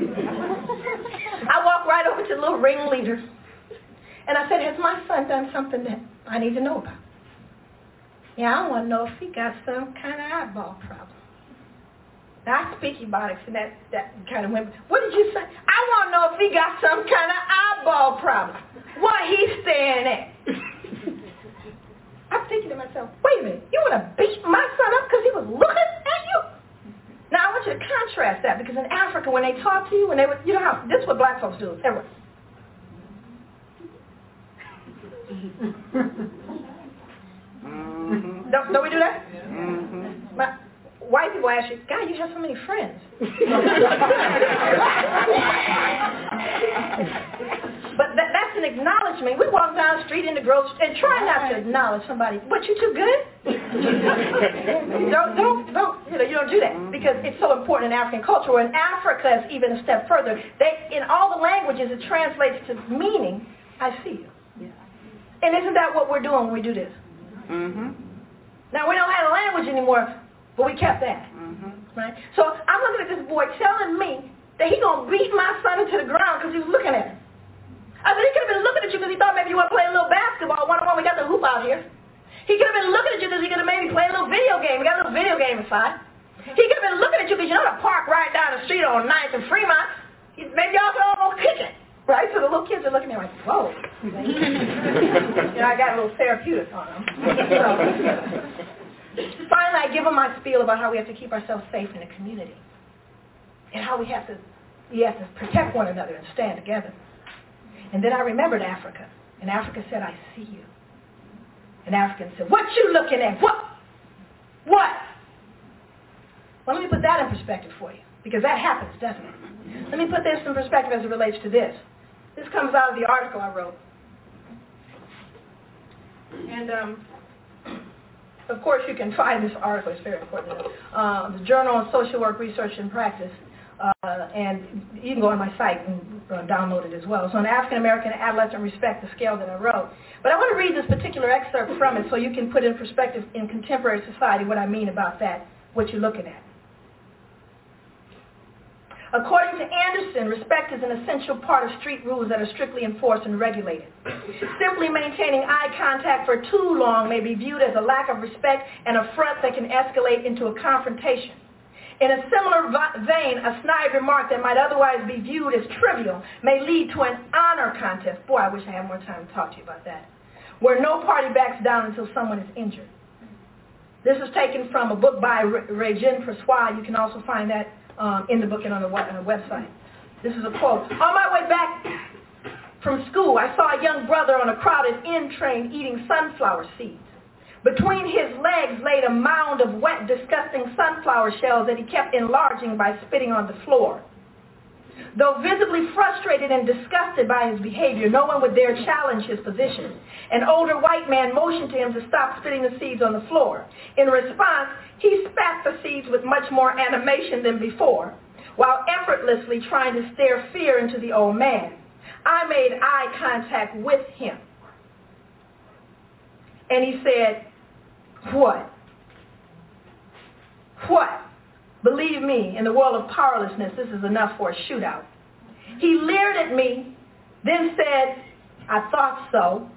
I walk right over to the little ringleader, and I said, has my son done something that I need to know about? Yeah, I want to know if he got some kind of eyeball problem. Now, I speak Ebonics, and that, that kind of went, what did you say? I want to know if he got some kind of eyeball problem. What he's staring at. I'm thinking to myself, wait a minute, you want to beat my son up because he was looking at you? Now, I want you to contrast that, because in Africa, when they talk to you, when they would, you know how, this is what black folks do. Everyone. Mm-hmm. Don't, don't we do that? Mm-hmm. My, white people ask you, God, you have so many friends. But that, that's an acknowledgement. We walk down the street in the grocery and try not to acknowledge somebody. What, you too good? don't, don't, don't, you know, you don't do that, because it's so important in African culture. Where in Africa, it's even a step further. They, in all the languages, it translates to meaning, I see you. Yeah. And isn't that what we're doing when we do this? Mm-hmm. Now, we don't have a language anymore, but we kept that. Mm-hmm. Right? So I'm looking at this boy telling me that he's going to beat my son into the ground because he was looking at him. I said, he could have been looking at you because he thought maybe you want to play a little basketball one-on-one. We got the hoop out here. He could have been looking at you because he could have maybe played a little video game. We got a little video game inside. He could have been looking at you because you know the park right down the street on ninth and Fremont. Maybe y'all could all go kick it. Right? So the little kids are looking at me like, whoa. You know, I got a little therapeutic on them. So, finally, I give them my spiel about how we have to keep ourselves safe in the community. And how we have to, we have to protect one another and stand together. And then I remembered Africa. And Africa said, I see you. And African said, what you looking at? What? What? Well, let me put that in perspective for you. Because that happens, doesn't it? Let me put this in perspective as it relates to this. This comes out of the article I wrote. And, um, of course, you can find this article. It's very important. Uh, the Journal on Social Work Research and Practice. Uh, and you can go on my site and uh, download it as well. So on African American Adolescent Respect, the scale that I wrote. But I want to read this particular excerpt from it so you can put in perspective in contemporary society what I mean about that, what you're looking at. According to Anderson, respect is an essential part of street rules that are strictly enforced and regulated. Simply maintaining eye contact for too long may be viewed as a lack of respect and affront that can escalate into a confrontation. In a similar vein, a snide remark that might otherwise be viewed as trivial may lead to an honor contest. Boy, I wish I had more time to talk to you about that. Where no party backs down until someone is injured. This is taken from a book by Regine Persois. You can also find that um, in the book and on the, on the website. This is a quote. On my way back from school, I saw a young brother on a crowded N train eating sunflower seeds. Between his legs laid a mound of wet, disgusting sunflower shells that he kept enlarging by spitting on the floor. Though visibly frustrated and disgusted by his behavior, no one would dare challenge his position. An older white man motioned to him to stop spitting the seeds on the floor. In response, he spat the seeds with much more animation than before, while effortlessly trying to stare fear into the old man. I made eye contact with him. And he said, what? What? Believe me, in the world of powerlessness, this is enough for a shootout. He leered at me, then said, I thought so.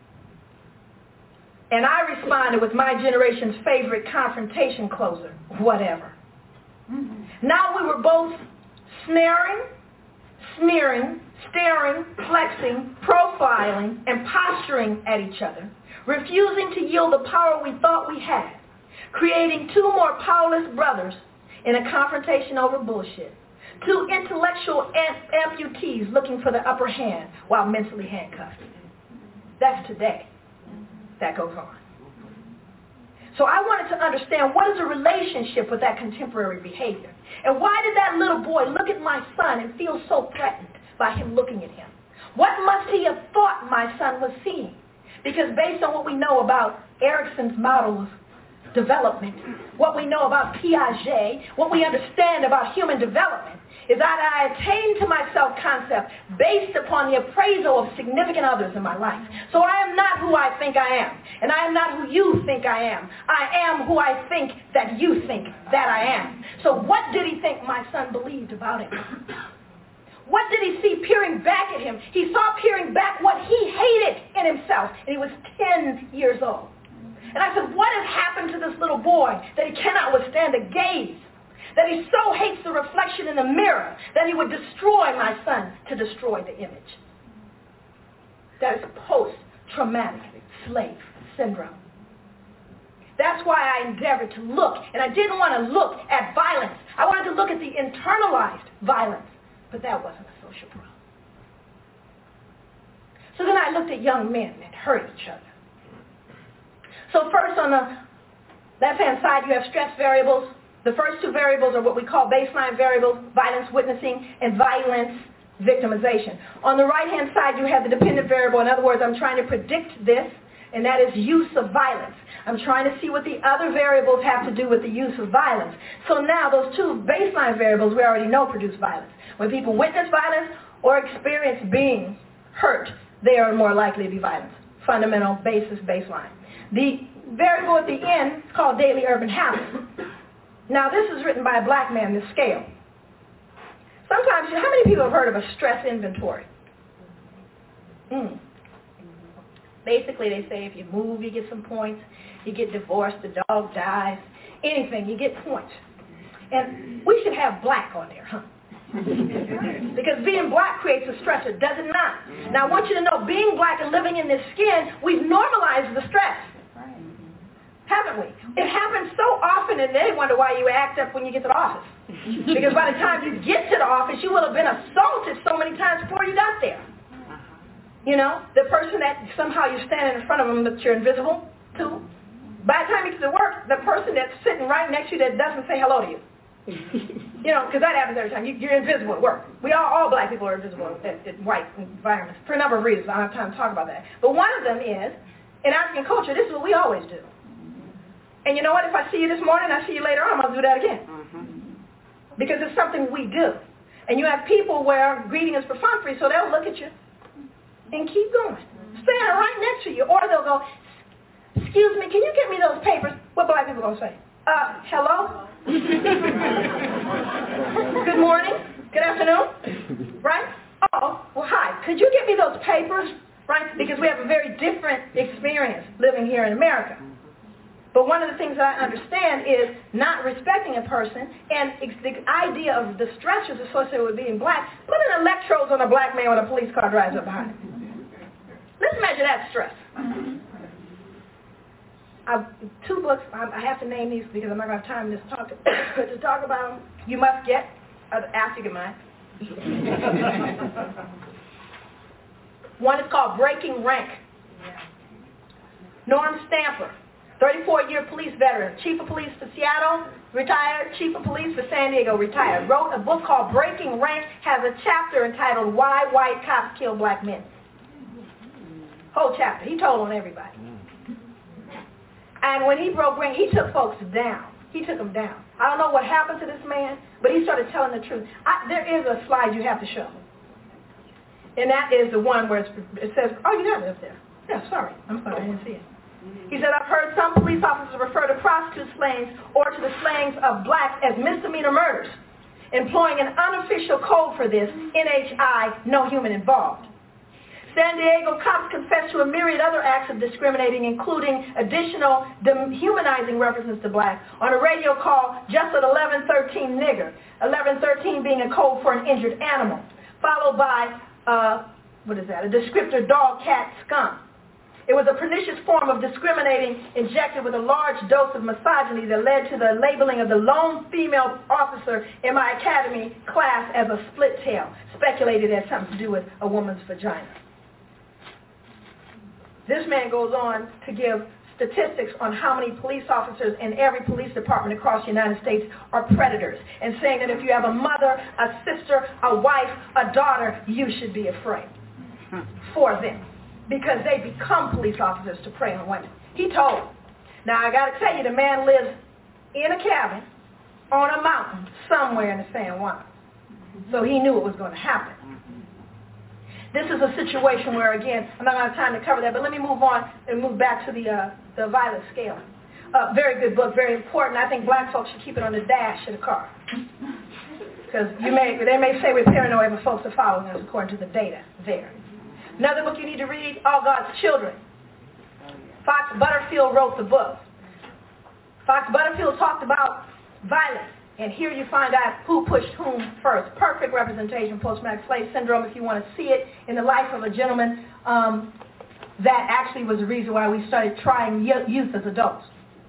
And I responded with my generation's favorite confrontation closer, whatever. Mm-hmm. Now we were both snaring, sneering, staring, flexing, profiling, and posturing at each other, refusing to yield the power we thought we had, creating two more powerless brothers in a confrontation over bullshit, two intellectual amp- amputees looking for the upper hand while mentally handcuffed. That's today. That goes on. So I wanted to understand what is the relationship with that contemporary behavior, and why did that little boy look at my son and feel so threatened by him looking at him? What must he have thought my son was seeing? Because based on what we know about Erickson's model of development, what we know about Piaget, what we understand about human development, is that I attain to my self-concept based upon the appraisal of significant others in my life. So I am not who I think I am, and I am not who you think I am. I am who I think that you think that I am. So what did he think my son believed about him? What did he see peering back at him? He saw peering back what he hated in himself, and he was ten years old. And I said, what has happened to this little boy that he cannot withstand a gaze? That he so hates the reflection in the mirror that he would destroy my son to destroy the image. That is post-traumatic slave syndrome. That's why I endeavored to look, and I didn't want to look at violence. I wanted to look at the internalized violence, but that wasn't a social problem. So then I looked at young men that hurt each other. So first on the left-hand side, you have stress variables. The first two variables are what we call baseline variables, violence witnessing and violence victimization. On the right-hand side, you have the dependent variable. In other words, I'm trying to predict this, and that is use of violence. I'm trying to see what the other variables have to do with the use of violence. So now those two baseline variables we already know produce violence. When people witness violence or experience being hurt, they are more likely to be violent. Fundamental basis baseline. The variable at the end is called daily urban habits. Now, this is written by a black man, this scale. Sometimes, how many people have heard of a stress inventory? Mm. Basically, they say if you move, you get some points. You get divorced, the dog dies, anything, you get points. And we should have black on there, huh? Because being black creates a stressor, does it not? Now, I want you to know, being black and living in this skin, we've normalized the stress. Haven't we? It happens so often, and they wonder why you act up when you get to the office. Because by the time you get to the office, you will have been assaulted so many times before you got there. You know, the person that somehow you're standing in front of them, but you're invisible to. By the time you get to work, the person that's sitting right next to you that doesn't say hello to you. You know, because that happens every time. You, you're invisible at work. We all, all black people are invisible at, at white environments for a number of reasons. I don't have time to talk about that. But one of them is, in African culture, this is what we always do. And you know what? If I see you this morning, I see you later on, I'm going to do that again. Mm-hmm. Because it's something we do. And you have people where greeting is perfunctory, so they'll look at you and keep going. Stand right next to you. Or they'll go, excuse me, can you get me those papers? What black people going to say? Uh, hello? Good morning? Good afternoon? Right? Oh, well, hi. Could you get me those papers? Right? Because we have a very different experience living here in America. But one of the things that I understand is not respecting a person, and the idea of the stressors associated with being black, putting electrodes on a black man when a police car drives up behind him. Let's measure that stress. I've, two books, I have to name these because I'm not going to have time to talk, to talk about them. You must get, after you get mine. One is called Breaking Rank. Norm Stamper, thirty-four-year police veteran, chief of police for Seattle, retired, chief of police for San Diego, retired, wrote a book called Breaking Rank, has a chapter entitled Why White Cops Kill Black Men. Whole chapter. He told on everybody. And when he broke rank, he took folks down. He took them down. I don't know what happened to this man, but he started telling the truth. I, there is a slide you have to show. And that is the one where it says, oh, you got it up there. Yeah, sorry. I'm sorry, I didn't see it. He said, I've heard some police officers refer to prostitute slayings or to the slayings of blacks as misdemeanor murders, employing an unofficial code for this, N H I, no human involved. San Diego cops confessed to a myriad other acts of discriminating, including additional dehumanizing references to blacks on a radio call just at eleven thirteen nigger, eleven thirteen being a code for an injured animal, followed by, uh, what is that, a descriptor dog, cat, skunk. It was a pernicious form of discriminating injected with a large dose of misogyny that led to the labeling of the lone female officer in my academy class as a split tail, speculated it had something to do with a woman's vagina. This man goes on to give statistics on how many police officers in every police department across the United States are predators, and saying that if you have a mother, a sister, a wife, a daughter, you should be afraid for them, because they become police officers to prey on women. He told. Now, I got to tell you, the man lives in a cabin on a mountain somewhere in the San Juan. So he knew it was going to happen. This is a situation where, again, I'm not going to have time to cover that, but let me move on and move back to the, uh, the violence scale. Uh, very good book, very important. I think black folks should keep it on the dash of the car. Because you may, they may say we're paranoid, but folks are following us according to the data there. Another book you need to read, All God's Children. Fox Butterfield wrote the book. Fox Butterfield talked about violence. And here you find out who pushed whom first. Perfect representation of post-traumatic slave syndrome if you want to see it in the life of a gentleman. Um, that actually was the reason why we started trying youth as adults.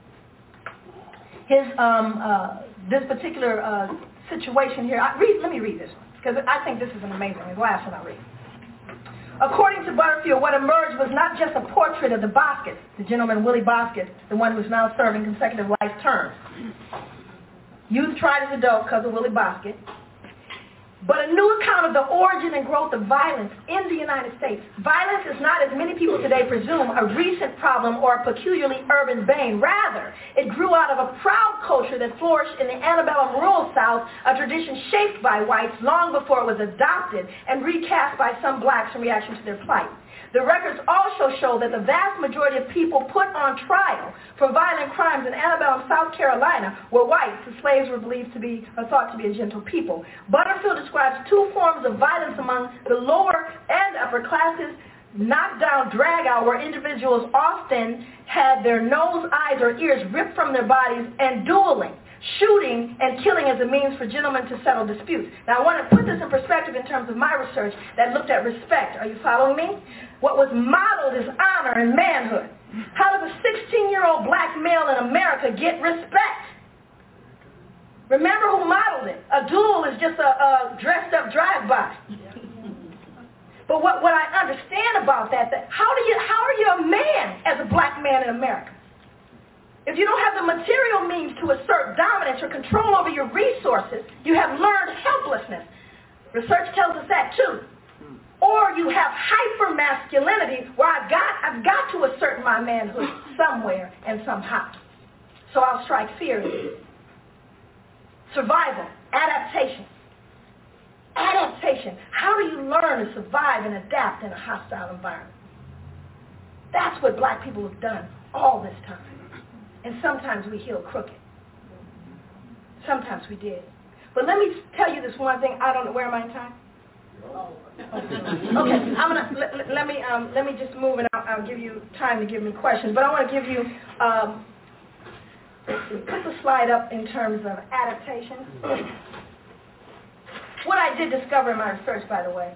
His, um, uh, this particular uh, situation here, I, read, let me read this one, because I think this is an amazing, the last one I read. According to Butterfield, what emerged was not just a portrait of the Bosket, the gentleman Willie Bosket, the one who's now serving consecutive life terms. Youth tried as adults because of Willie Bosket, but a new account of the origin and growth of violence in the United States. Violence is not, as many people today presume, a recent problem or a peculiarly urban bane. Rather, it grew out of a proud culture that flourished in the antebellum rural South, a tradition shaped by whites long before it was adopted and recast by some blacks in reaction to their plight. The records also show that the vast majority of people put on trial for violent crimes in antebellum South Carolina were whites. The slaves were believed to be, or thought to be a gentle people. Butterfield describes two forms of violence among the lower and upper classes: knockdown, drag out, where individuals often had their nose, eyes, or ears ripped from their bodies, and dueling, shooting and killing as a means for gentlemen to settle disputes. Now, I want to put this in perspective in terms of my research that looked at respect. Are you following me? What was modeled is honor and manhood. How does a sixteen-year-old black male in America get respect? Remember who modeled it. A duel is just a, a dressed-up drive-by. But what, what I understand about that, that how do you, how are you a man as a black man in America? If you don't have the material means to assert dominance or control over your resources, you have learned helplessness. Research tells us that too. Or you have hyper-masculinity where I've got, I've got to assert my manhood somewhere and somehow. So I'll strike fear. Survival, adaptation. Adaptation. How do you learn to survive and adapt in a hostile environment? That's what black people have done all this time. And sometimes we heal crooked. Sometimes we did. But let me tell you this one thing. I don't know. Where am I in time? Okay. I'm gonna let, let me um, let me just move, and I'll, I'll give you time to give me questions. But I want to give you um, put the slide up in terms of adaptation. What I did discover in my research, by the way,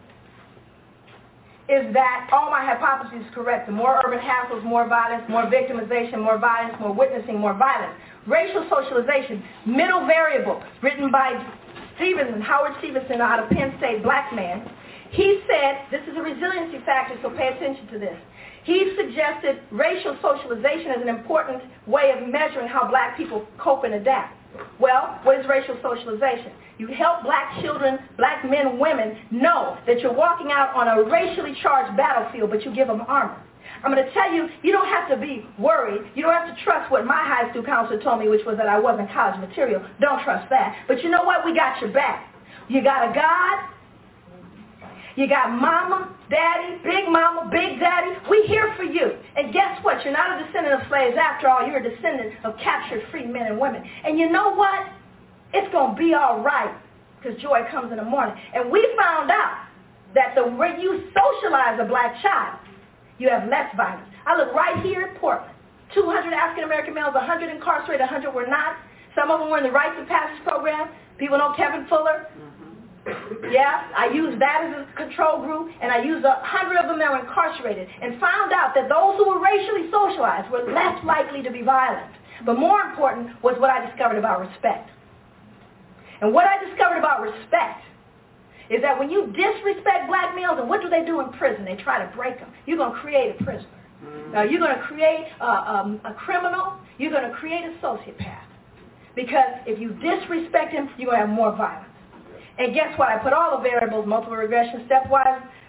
is that all my hypotheses is correct. The more urban hassles, more violence, more victimization, more violence, more witnessing, more violence. Racial socialization, middle variable, written by Stevenson, Howard Stevenson, out of Penn State, black man. He said, this is a resiliency factor, so pay attention to this. He suggested racial socialization as an important way of measuring how black people cope and adapt. Well, what is racial socialization? You help black children, black men, women know that you're walking out on a racially charged battlefield, but you give them armor. I'm going to tell you, you don't have to be worried. You don't have to trust what my high school counselor told me, which was that I wasn't college material. Don't trust that. But you know what? We got your back. You got a God. You got mama, daddy, big mama, big daddy. We here for you. And guess what? You're not a descendant of slaves after all. You're a descendant of captured free men and women. And you know what? It's going to be all right because joy comes in the morning. And we found out that the way you socialize a black child, you have less violence. I look right here in Portland. two hundred African-American males, one hundred incarcerated, one hundred were not. Some of them were in the Rites of Passage program. People know Kevin Fuller. Yeah, I used that as a control group, and I used a hundred of them that were incarcerated, and found out that those who were racially socialized were less likely to be violent. But more important was what I discovered about respect. And what I discovered about respect is that when you disrespect black males, and what do they do in prison? They try to break them. You're going to create a prisoner. Now, you're going to create a, um, a criminal. You're going to create a sociopath. Because if you disrespect him, you're going to have more violence. And guess what? I put all the variables, multiple regression, stepwise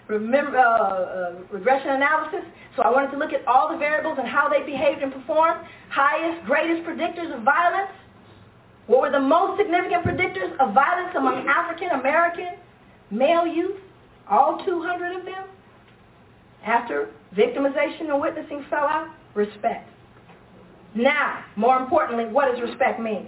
remember, uh, uh, regression analysis. So I wanted to look at all the variables and how they behaved and performed. Highest, greatest predictors of violence. What were the most significant predictors of violence among African American male youth? All two hundred of them. After victimization and witnessing fell out, respect. Now, more importantly, what does respect mean?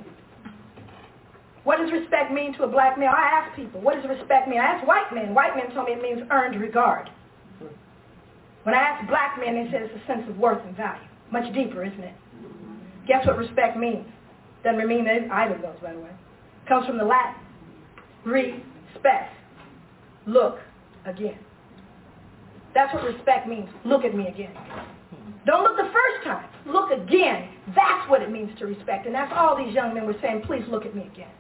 What does respect mean to a black male? I ask people, what does respect mean? I asked white men. White men told me it means earned regard. When I asked black men, they said it's a sense of worth and value. Much deeper, isn't it? Guess what respect means? Doesn't mean either of those, by the way. Comes from the Latin. Respect. Look again. That's what respect means. Look at me again. Don't look the first time. Look again. That's what it means to respect. And that's all these young men were saying, please look at me again.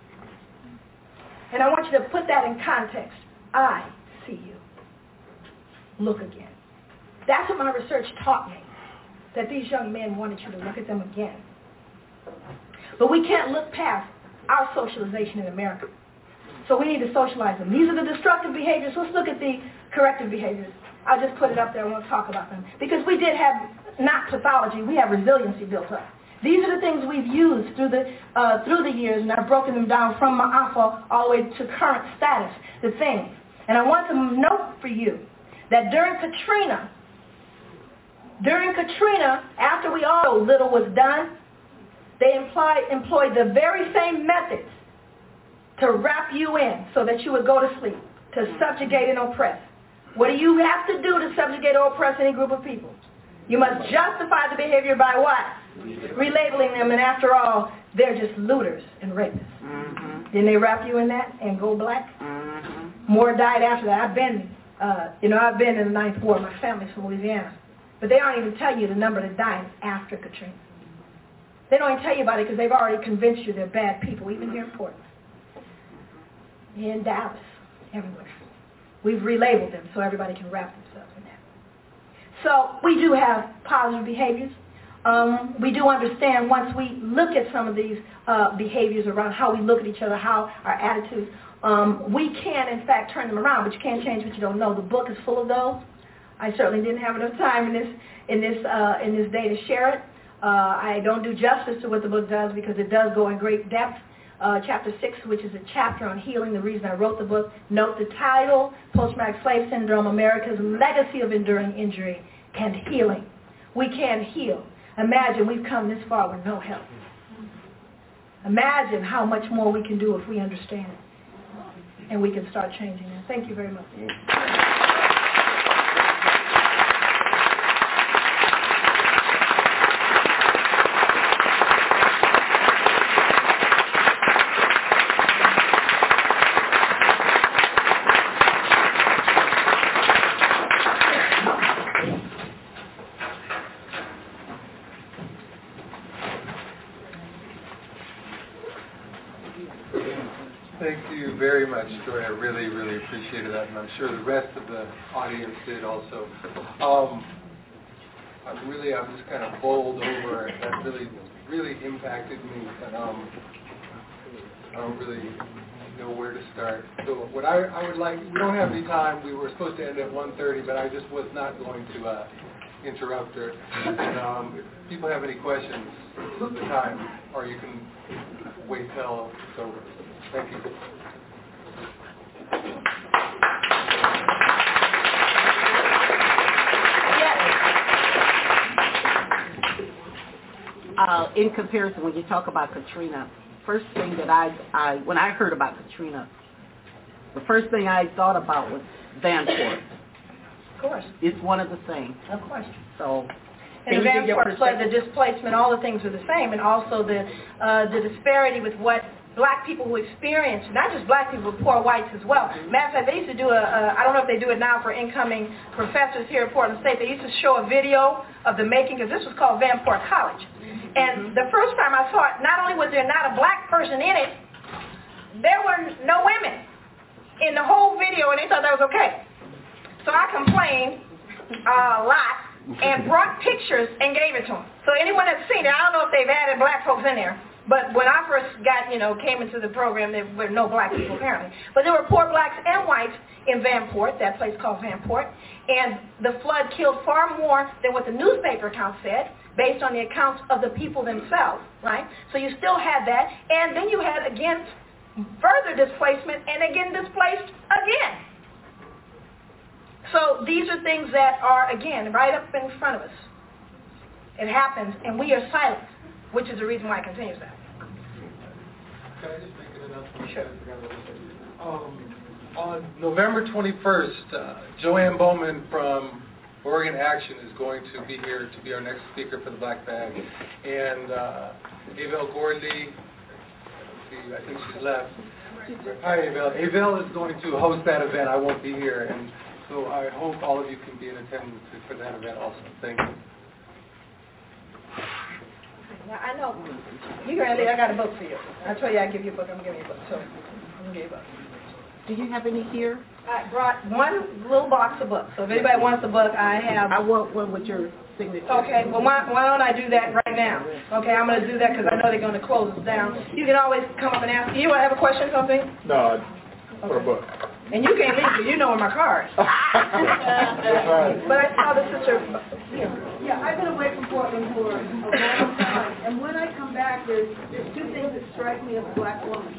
And I want you to put that in context. I see you. Look again. That's what my research taught me, that these young men wanted you to look at them again. But we can't look past our socialization in America. So we need to socialize them. These are the destructive behaviors. Let's look at the corrective behaviors. I'll just put it up there and we'll talk about them. Because we did have, not pathology, we have resiliency built up. These are the things we've used through the uh, through the years, and I've broken them down from Ma'afa all the way to current status, the things. And I want to note for you that during Katrina, during Katrina, after we all know little was done, they employed, employed the very same methods to wrap you in so that you would go to sleep, to subjugate and oppress. What do you have to do to subjugate or oppress any group of people? You must justify the behavior by what? Relabeling them, and after all, they're just looters and rapists. Mm-hmm. Didn't they wrap you in that and go black? Mm-hmm. More died after that. I've been, uh, you know, I've been in the Ninth Ward. My family's from Louisiana. But they don't even tell you the number that died after Katrina. They don't even tell you about it because they've already convinced you they're bad people, even here in Portland, in Dallas, everywhere. We've relabeled them so everybody can wrap themselves in that. So we do have positive behaviors. Um, we do understand once we look at some of these uh, behaviors around how we look at each other, how our attitudes, um, we can, in fact, turn them around, but you can't change what you don't know. The book is full of those. I certainly didn't have enough time in this, in this, uh, in this day to share it. Uh, I don't do justice to what the book does because it does go in great depth. Uh, chapter six, which is a chapter on healing, the reason I wrote the book. Note the title, Post-Traumatic Slave Syndrome, America's Legacy of Enduring Injury and Healing. We can heal. Imagine we've come this far with no help. Imagine how much more we can do if we understand it. And we can start changing it. Thank you very much. Very much, Joy. I really, really appreciated that, and I'm sure the rest of the audience did also. Um, I'm really, I'm just kind of bowled over. That really, really impacted me, and um, I don't really know where to start. So, what I, I would like, we don't have any time. We were supposed to end at one thirty, but I just was not going to uh, interrupt her. And um, if people have any questions, this is the time, or you can wait till it's over. Thank you. Uh, in comparison, when you talk about Katrina, first thing that I, I, when I heard about Katrina, the first thing I thought about was Vanport. Of course. It's one of the same. Of course. So, and the Vanport flood, the displacement, all the things are the same, and also the uh, the disparity with what black people who experience, not just black people, but poor whites as well. Matter of fact, they used to do a, a, I don't know if they do it now for incoming professors here at Portland State, they used to show a video of the making, because this was called Vanport College. And the first time I saw it, not only was there not a black person in it, there were no women in the whole video, and they thought that was okay. So I complained uh, a lot and brought pictures and gave it to them. So anyone that's seen it, I don't know if they've added black folks in there, But when I first got, you know, came into the program, there were no black people apparently. But there were poor blacks and whites in Vanport, that place called Vanport. And the flood killed far more than what the newspaper accounts said, based on the accounts of the people themselves, right? So you still had that. And then you had, again, further displacement and again displaced again. So these are things that are, again, right up in front of us. It happens, and we are silent, which is the reason why it continues that. Can I just make an announcement? Sure. Um, on November twenty-first, uh, Joanne Bowman from Oregon Action is going to be here to be our next speaker for the Black Bag. And uh, Avell Gordley, see, I think she's left. Hi, Avell. Avell is going to host that event. I won't be here. And so I hope all of you can be in attendance for that event also. Thank you. Now, I know, you're going to leave, I got a book for you. I told you I'd give you a book, I'm going to give you a book. So, I'm going to give you a book. Do you have any here? I brought one little box of books. So if anybody wants a book, I have. I want one with your signature. Okay, well, why, why don't I do that right now? Okay, I'm going to do that because I know they're going to close us down. You can always come up and ask. You want to have a question or something? No, for a book. And you can't leave because you know where my car is. But I saw the sister. Yeah, I've been away from Portland for a long time, and when I come back, there's, there's two things that strike me as a black woman.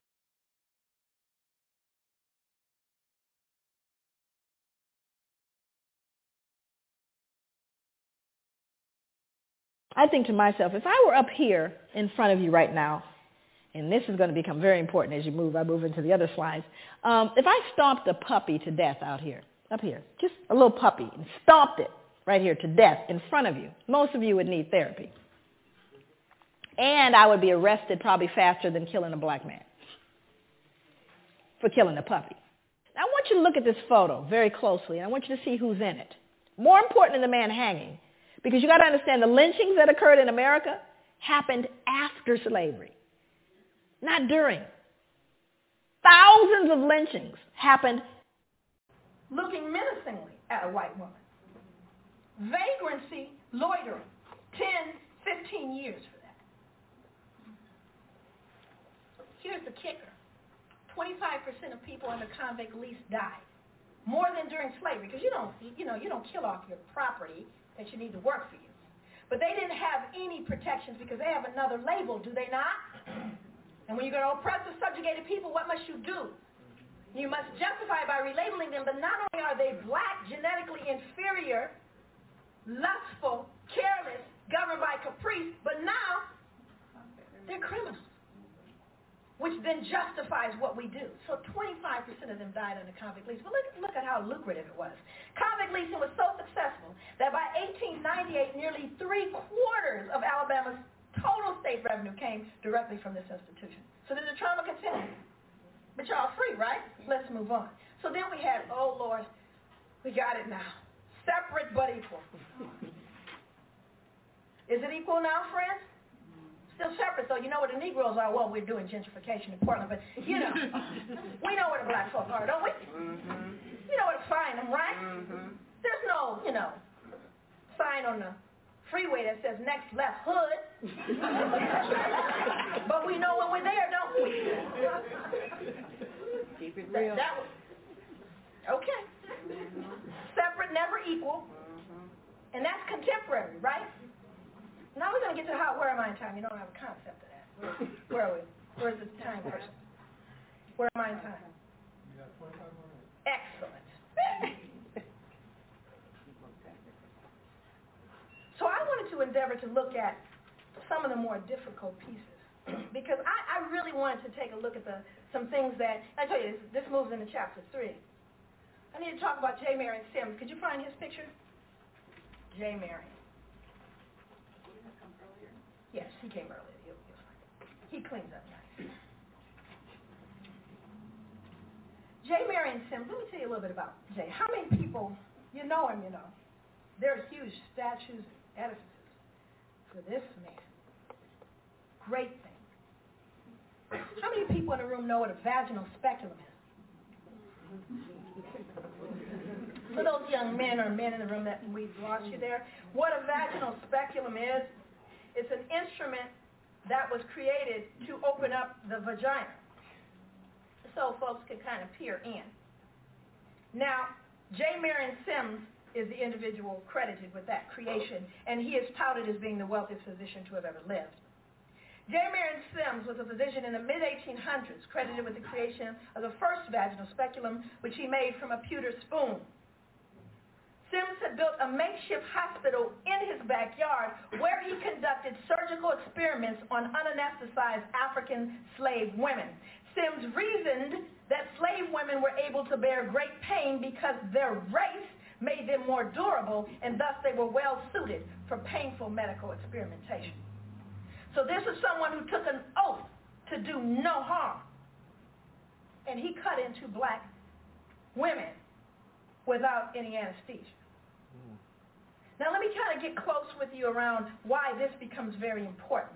I think to myself, if I were up here in front of you right now, and this is going to become very important as you move, I move into the other slides. Um, if I stomped a puppy to death out here, up here, just a little puppy, and stomped it right here to death in front of you, most of you would need therapy. And I would be arrested probably faster than killing a black man for killing a puppy. Now, I want you to look at this photo very closely, and I want you to see who's in it. More important than the man hanging, because you got to understand the lynchings that occurred in America happened after slavery, not during. Thousands of lynchings happened Looking menacingly at a white woman. Vagrancy, loitering, ten, fifteen years for that. Here's the kicker. twenty-five percent of people under convict lease died. More than during slavery, because you don't, you know, you don't kill off your property that you need to work for you. But they didn't have any protections because they have another label, do they not? And when you're going to oppress or subjugated people, what must you do? You must justify by relabeling them, but not only are they black, genetically inferior, lustful, careless, governed by caprice, but now they're criminals, which then justifies what we do. So twenty-five percent of them died under convict lease. But look, look at how lucrative it was. Convict leasing was so successful that by eighteen ninety-eight, nearly three quarters of Alabama's total state revenue came directly from this institution. So did the trauma continue? But y'all free, right? Let's move on. So then we had, oh Lord, we got it now. Separate but equal. Is it equal now, friends? Still separate, though. You know where the Negroes are. Well, we're doing gentrification in Portland, but you know, we know where the black folk are, don't we? Mm-hmm. You know where to find them, right? Mm-hmm. There's no, you know, sign on the freeway that says next left hood. But we know when we're there, don't we? Keep it real. That, that was, okay. Mm-hmm. Separate, never equal. Mm-hmm. And that's contemporary, right? Now we're going to get to how, where am I in time? You don't have a concept of that. Where, where are we? Where's the time person? Where am I in time? Excellent. So I wanted to endeavor to look at some of the more difficult pieces because I, I really wanted to take a look at the some things that, I tell you, this, this moves into chapter three. I need to talk about J. Marion Sims. Could you find his picture? J. Marion. Yes, he came earlier. You'll, you'll find it. He cleans up nice. J. Marion Sims, let me tell you a little bit about Jay. How many people, you know him, you know. There are huge statues and edifices for this man. Great thing. How many people in the room know what a vaginal speculum is? For those young men or men in the room that we've lost you there, what a vaginal speculum is, it's an instrument that was created to open up the vagina so folks could kind of peer in. Now, J. Marion Sims is the individual credited with that creation, and he is touted as being the wealthiest physician to have ever lived. J. Marion Sims was a physician in the mid eighteen hundreds, credited with the creation of the first vaginal speculum, which he made from a pewter spoon. Sims had built a makeshift hospital in his backyard where he conducted surgical experiments on unanesthetized African slave women. Sims reasoned that slave women were able to bear great pain because their race made them more durable, and thus they were well suited for painful medical experimentation. So this is someone who took an oath to do no harm, and he cut into black women without any anesthesia. Mm. Now let me kind of get close with you around why this becomes very important.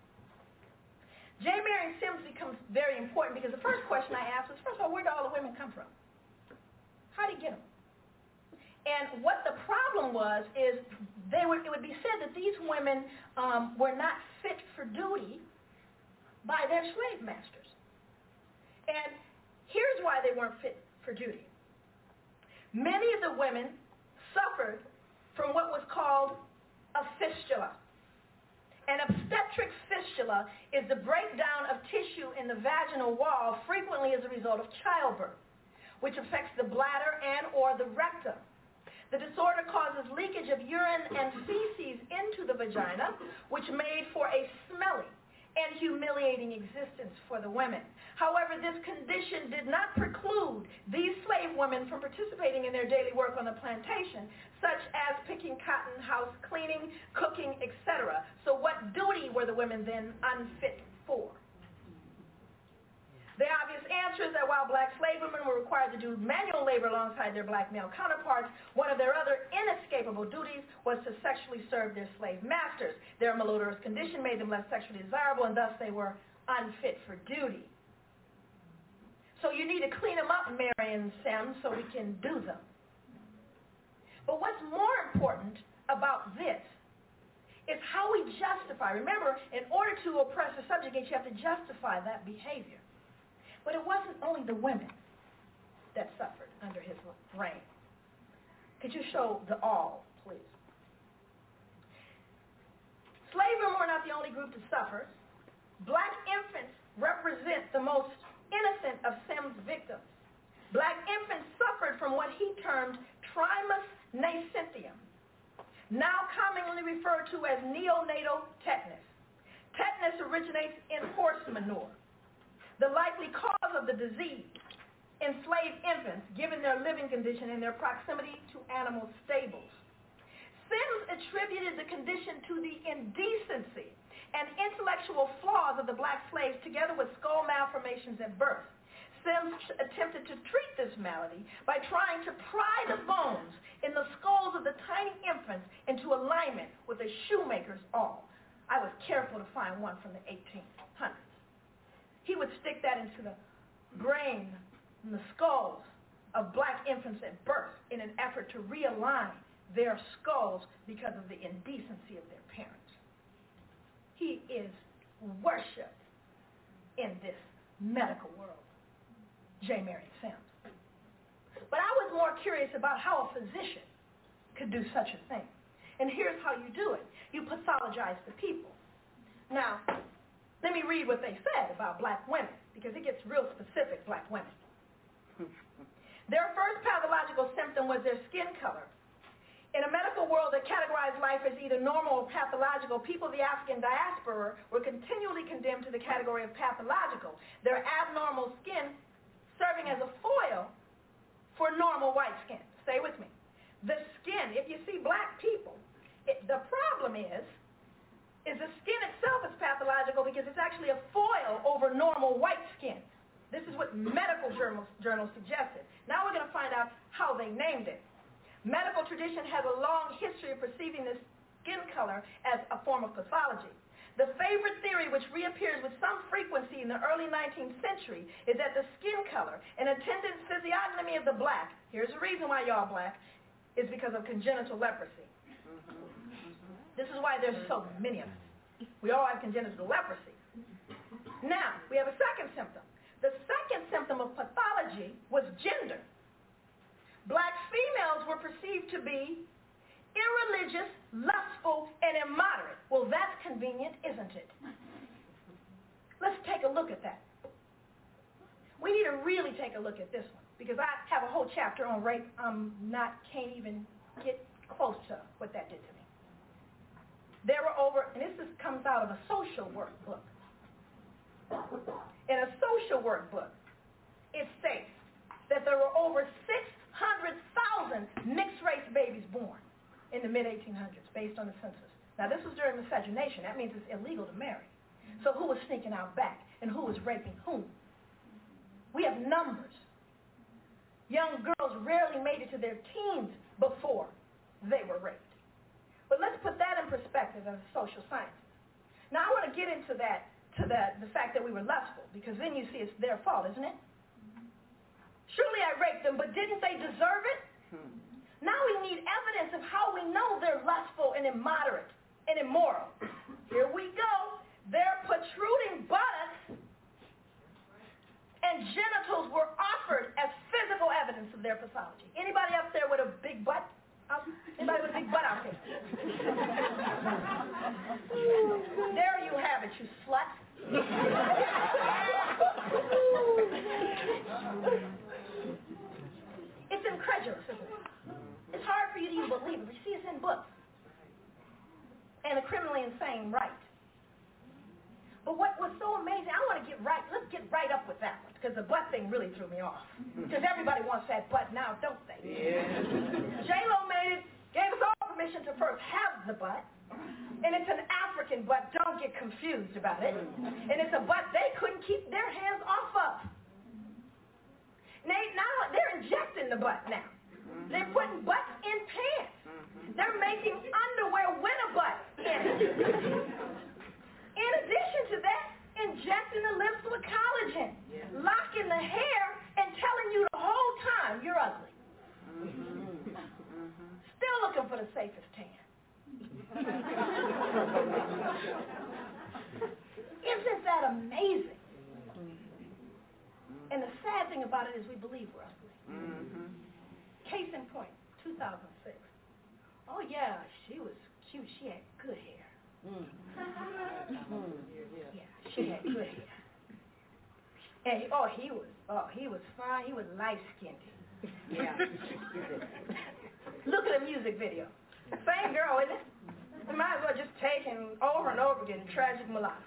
J. Marion Sims becomes very important because the first question I asked was, first of all, where do all the women come from? How did he get them? And what the problem was is they were, it would be said that these women um, were not fit for duty by their slave masters. And here's why they weren't fit for duty. Many of the women suffered from what was called a fistula. An obstetric fistula is the breakdown of tissue in the vaginal wall, frequently as a result of childbirth, which affects the bladder and or the rectum. The disorder causes leakage of urine and feces into the vagina, which made for a smelly and humiliating existence for the women. However, this condition did not preclude these slave women from participating in their daily work on the plantation, such as picking cotton, house cleaning, cooking, et cetera. So what duty were the women then unfit for? The obvious answer is that while black slave women were required to do manual labor alongside their black male counterparts, one of their other inescapable duties was to sexually serve their slave masters. Their malodorous condition made them less sexually desirable, and thus they were unfit for duty. So you need to clean them up, Marion Sims, so we can do them. But what's more important about this is how we justify. Remember, in order to oppress or subjugate, you have to justify that behavior. But it wasn't only the women that suffered under his reign. Could you show the all, please? Slave women were not the only group to suffer. Black infants represent the most innocent of Sims' victims. Black infants suffered from what he termed trismus nascentium, now commonly referred to as neonatal tetanus. Tetanus originates in horse manure. The likely cause of the disease enslaved infants, given their living condition and their proximity to animal stables. Sims attributed the condition to the indecency and intellectual flaws of the black slaves together with skull malformations at birth. Sims attempted to treat this malady by trying to pry the bones in the skulls of the tiny infants into alignment with a shoemaker's awl. I was careful to find one from the eighteen hundreds. He would stick that into the brain and the skulls of black infants at birth in an effort to realign their skulls because of the indecency of their parents. He is worshipped in this medical world, J. Marion Sims. But I was more curious about how a physician could do such a thing. And here's how you do it. You pathologize the people. Now, let me read what they said about black women, because it gets real specific, black women. Their first pathological symptom was their skin color. In a medical world that categorized life as either normal or pathological, people of the African diaspora were continually condemned to the category of pathological, their abnormal skin serving as a foil for normal white skin. Stay with me. The skin, if you see black people, it, the problem is, is the skin itself is pathological because it's actually a foil over normal white skin. This is what medical journals, journals suggested. Now we're going to find out how they named it. Medical tradition has a long history of perceiving this skin color as a form of pathology. The favorite theory, which reappears with some frequency in the early nineteenth century, is that the skin color and attendant physiognomy of the black, here's the reason why y'all black, is because of congenital leprosy. This is why there's so many of us. We all have congenital leprosy. Now, we have a second symptom. The second symptom of pathology was gender. Black females were perceived to be irreligious, lustful, and immoderate. Well, that's convenient, isn't it? Let's take a look at that. We need to really take a look at this one, because I have a whole chapter on rape. I'm not, can't even get close to what that did to me. There were over, and this is, comes out of a social work book. In a social work book, it states that there were over six hundred thousand mixed-race babies born in the mid eighteen hundreds, based on the census. Now, this was during miscegenation. That means it's illegal to marry. So who was sneaking out back, and who was raping whom? We have numbers. Young girls rarely made it to their teens before they were raped. But let's put that in perspective as social sciences. Now, I want to get into that, to that, the fact that we were lustful, because then you see it's their fault, isn't it? Surely I raped them, but didn't they deserve it? Now we need evidence of how we know they're lustful and immoderate and immoral. Here we go. Their protruding buttocks and genitals were offered as physical evidence of their pathology. Anybody up there with a big butt? Um, anybody with a big butt out there? There you have it, you slut. It's incredulous, isn't it? It's hard for you to even believe it. You see, it's in books. And a criminally insane right. But what was so amazing, I want to get right, let's get right up with that one, because the butt thing really threw me off. Because everybody wants that butt now, don't they? Yeah. J-Lo made it, gave us all permission to first have the butt, and it's an African butt, don't get confused about it. And it's a butt they couldn't keep their hands off of. Now they're injecting the butt now. They're putting butts in pants. They're making underwear with a butt in it. In addition to that, injecting the lips with collagen, yeah. Locking the hair, and telling you the whole time you're ugly. Mm-hmm. Mm-hmm. Still looking for the safest tan. Isn't that amazing? And the sad thing about it is we believe we're ugly. Mm-hmm. Case in point, two thousand six. Oh yeah, she was, she was, she had good hair. Mm. Yeah, she had good hair. And he, oh, he was, oh, he was fine. He was light-skinned. Yeah. Look at the music video. Same girl, isn't it? We might as well just take him over and over again, Tragic Mulatto.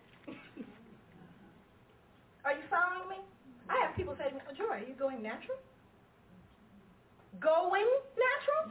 Are you following me? I have people say to me, oh, Joy, are you going natural? Going natural?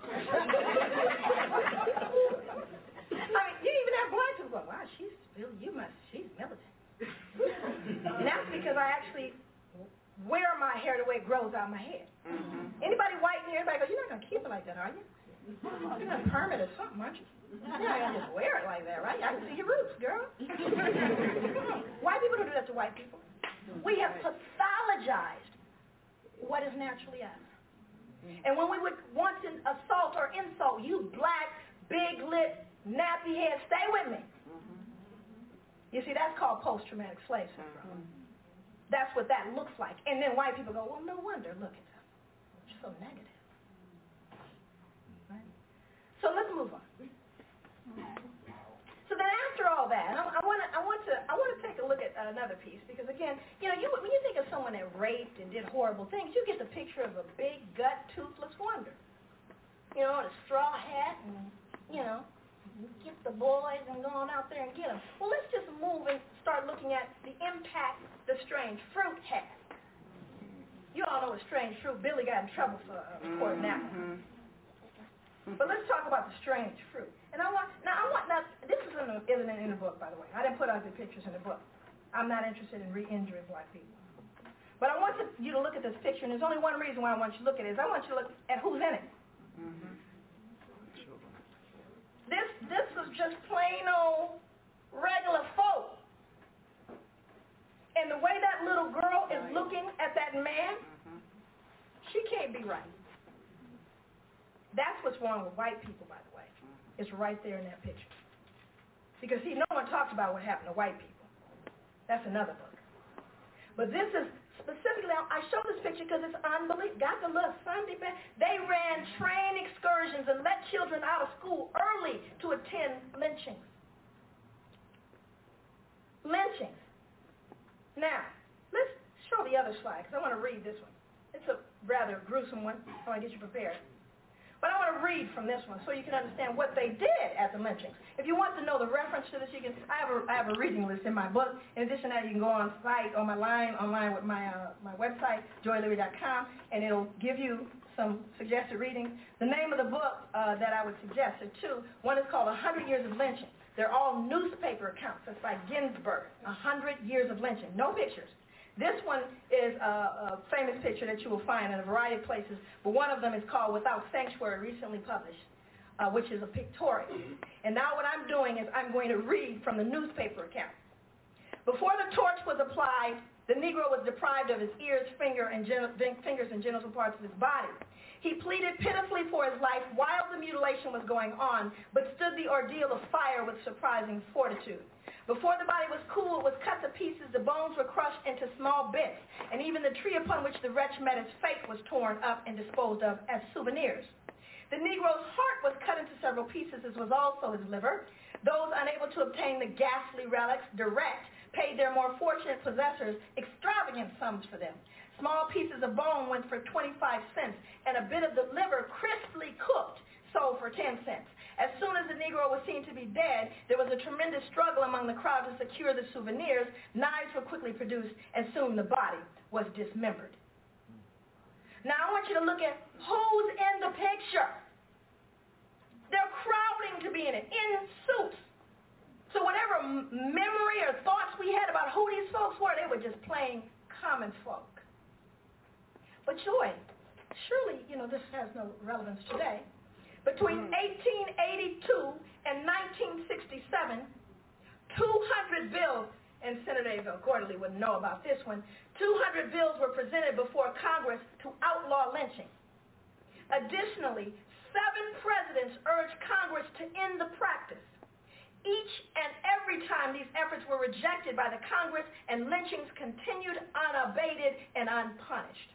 I mean, you even have black people go, wow, she's really, you must, she's militant. And that's because I actually wear my hair the way it grows out of my head. Mm-hmm. Anybody white in here, everybody goes, you're not going to keep it like that, are you? You're going to perm it or something, aren't you? You're not going to just wear it like that, right? I can see your roots, girl. White people don't do that to white people. We have pathologized what is naturally us. And when we would want to assault or insult you, black, big lip, nappy head, stay with me. Mm-hmm. You see, that's called post-traumatic slave syndrome. Mm-hmm. That's what that looks like. And then white people go, well, no wonder, look at them. You're so negative. Right? So let's move on. So then after all that, I, I want to I want to I want to take a look at another piece, because again, you know, you, when you think of someone that raped and did horrible things, you get the picture of a big gut toothless wonder, you know, and a straw hat, and you know, get the boys and go on out there and get them. Well, let's just move and start looking at the impact the strange fruit had. You all know what strange fruit. Billy got in trouble for uh, recording that one. But let's talk about the strange fruit. And I want, now I want, now this isn't, a, isn't in the book, by the way. I didn't put ugly pictures in the book. I'm not interested in re-injuring black people. But I want to, you to look at this picture, and there's only one reason why I want you to look at it, is I want you to look at who's in it. Mm-hmm. This, this is just plain old regular folk. And the way that little girl is looking at that man, mm-hmm. she can't be right. That's what's wrong with white people, by the way. It's right there in that picture. Because, see, no one talks about what happened to white people. That's another book. But this is specifically, I show this picture because it's unbelievable. Got the little Sunday best. They ran train excursions and let children out of school early to attend lynchings. Lynchings. Now, let's show the other slide because I want to read this one. It's a rather gruesome one. I want to get you prepared. But I want to read from this one so you can understand what they did at the lynchings. If you want to know the reference to this, you can. I have a, I have a reading list in my book. In addition to that, you can go on site, on my line, online with my uh, my website, joy leary dot com, and it'll give you some suggested reading. The name of the book uh, that I would suggest are two. One is called one hundred Years of Lynching. They're all newspaper accounts. That's by Ginsburg. one hundred Years of Lynching. No pictures. This one is a, a famous picture that you will find in a variety of places, but one of them is called Without Sanctuary, recently published, uh, which is a pictorial. And now what I'm doing is I'm going to read from the newspaper account. Before the torch was applied, the Negro was deprived of his ears, finger, and gen- fingers, and genital parts of his body. He pleaded pitifully for his life while the mutilation was going on, but stood the ordeal of fire with surprising fortitude. Before the body was cool, it was cut to pieces, the bones were crushed into small bits, and even the tree upon which the wretch met his fate was torn up and disposed of as souvenirs. The Negro's heart was cut into several pieces, as was also his liver. Those unable to obtain the ghastly relics direct paid their more fortunate possessors extravagant sums for them. Small pieces of bone went for twenty-five cents, and a bit of the liver crisply cooked sold for ten cents. As soon as the Negro was seen to be dead, there was a tremendous struggle among the crowd to secure the souvenirs. Knives were quickly produced, and soon the body was dismembered. Now I want you to look at who's in the picture. They're crowding to be in it, in suits. So whatever m- memory or thoughts we had about who these folks were, they were just plain common folk. But Joy, surely, you know, this has no relevance today. Between eighteen eighty-two and nineteen sixty-seven, two hundred bills, and Senator Averill Quarterly would know about this one, two hundred bills were presented before Congress to outlaw lynching. Additionally, seven presidents urged Congress to end the practice. Each and every time these efforts were rejected by the Congress, and lynchings continued unabated and unpunished.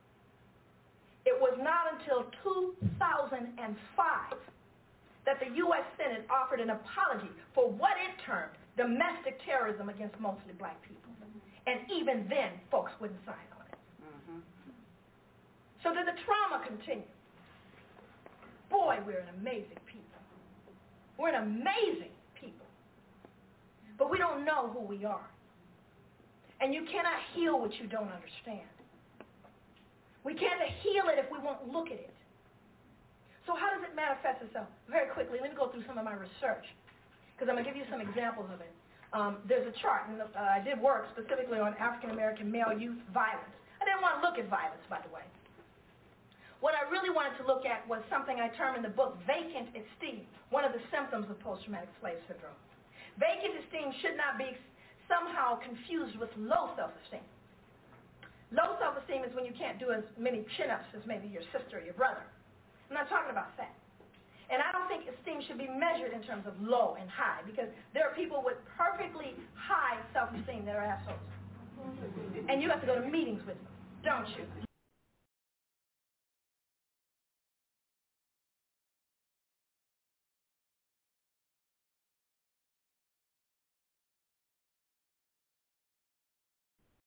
It was not until two thousand five that the U S Senate offered an apology for what it termed domestic terrorism against mostly black people. And even then, folks wouldn't sign on it. Mm-hmm. So did the trauma continue? Boy, we're an amazing people. We're an amazing people. But we don't know who we are. And you cannot heal what you don't understand. We can't heal it if we won't look at it. So how does it manifest itself? Very quickly, let me go through some of my research, because I'm going to give you some examples of it. Um, there's a chart, and uh, I did work specifically on African-American male youth violence. I didn't want to look at violence, by the way. What I really wanted to look at was something I term in the book vacant esteem, one of the symptoms of post-traumatic slave syndrome. Vacant esteem should not be somehow confused with low self-esteem. Low self-esteem is when you can't do as many chin-ups as maybe your sister or your brother. I'm not talking about that. And I don't think esteem should be measured in terms of low and high, because there are people with perfectly high self-esteem that are assholes. And you have to go to meetings with them, don't you?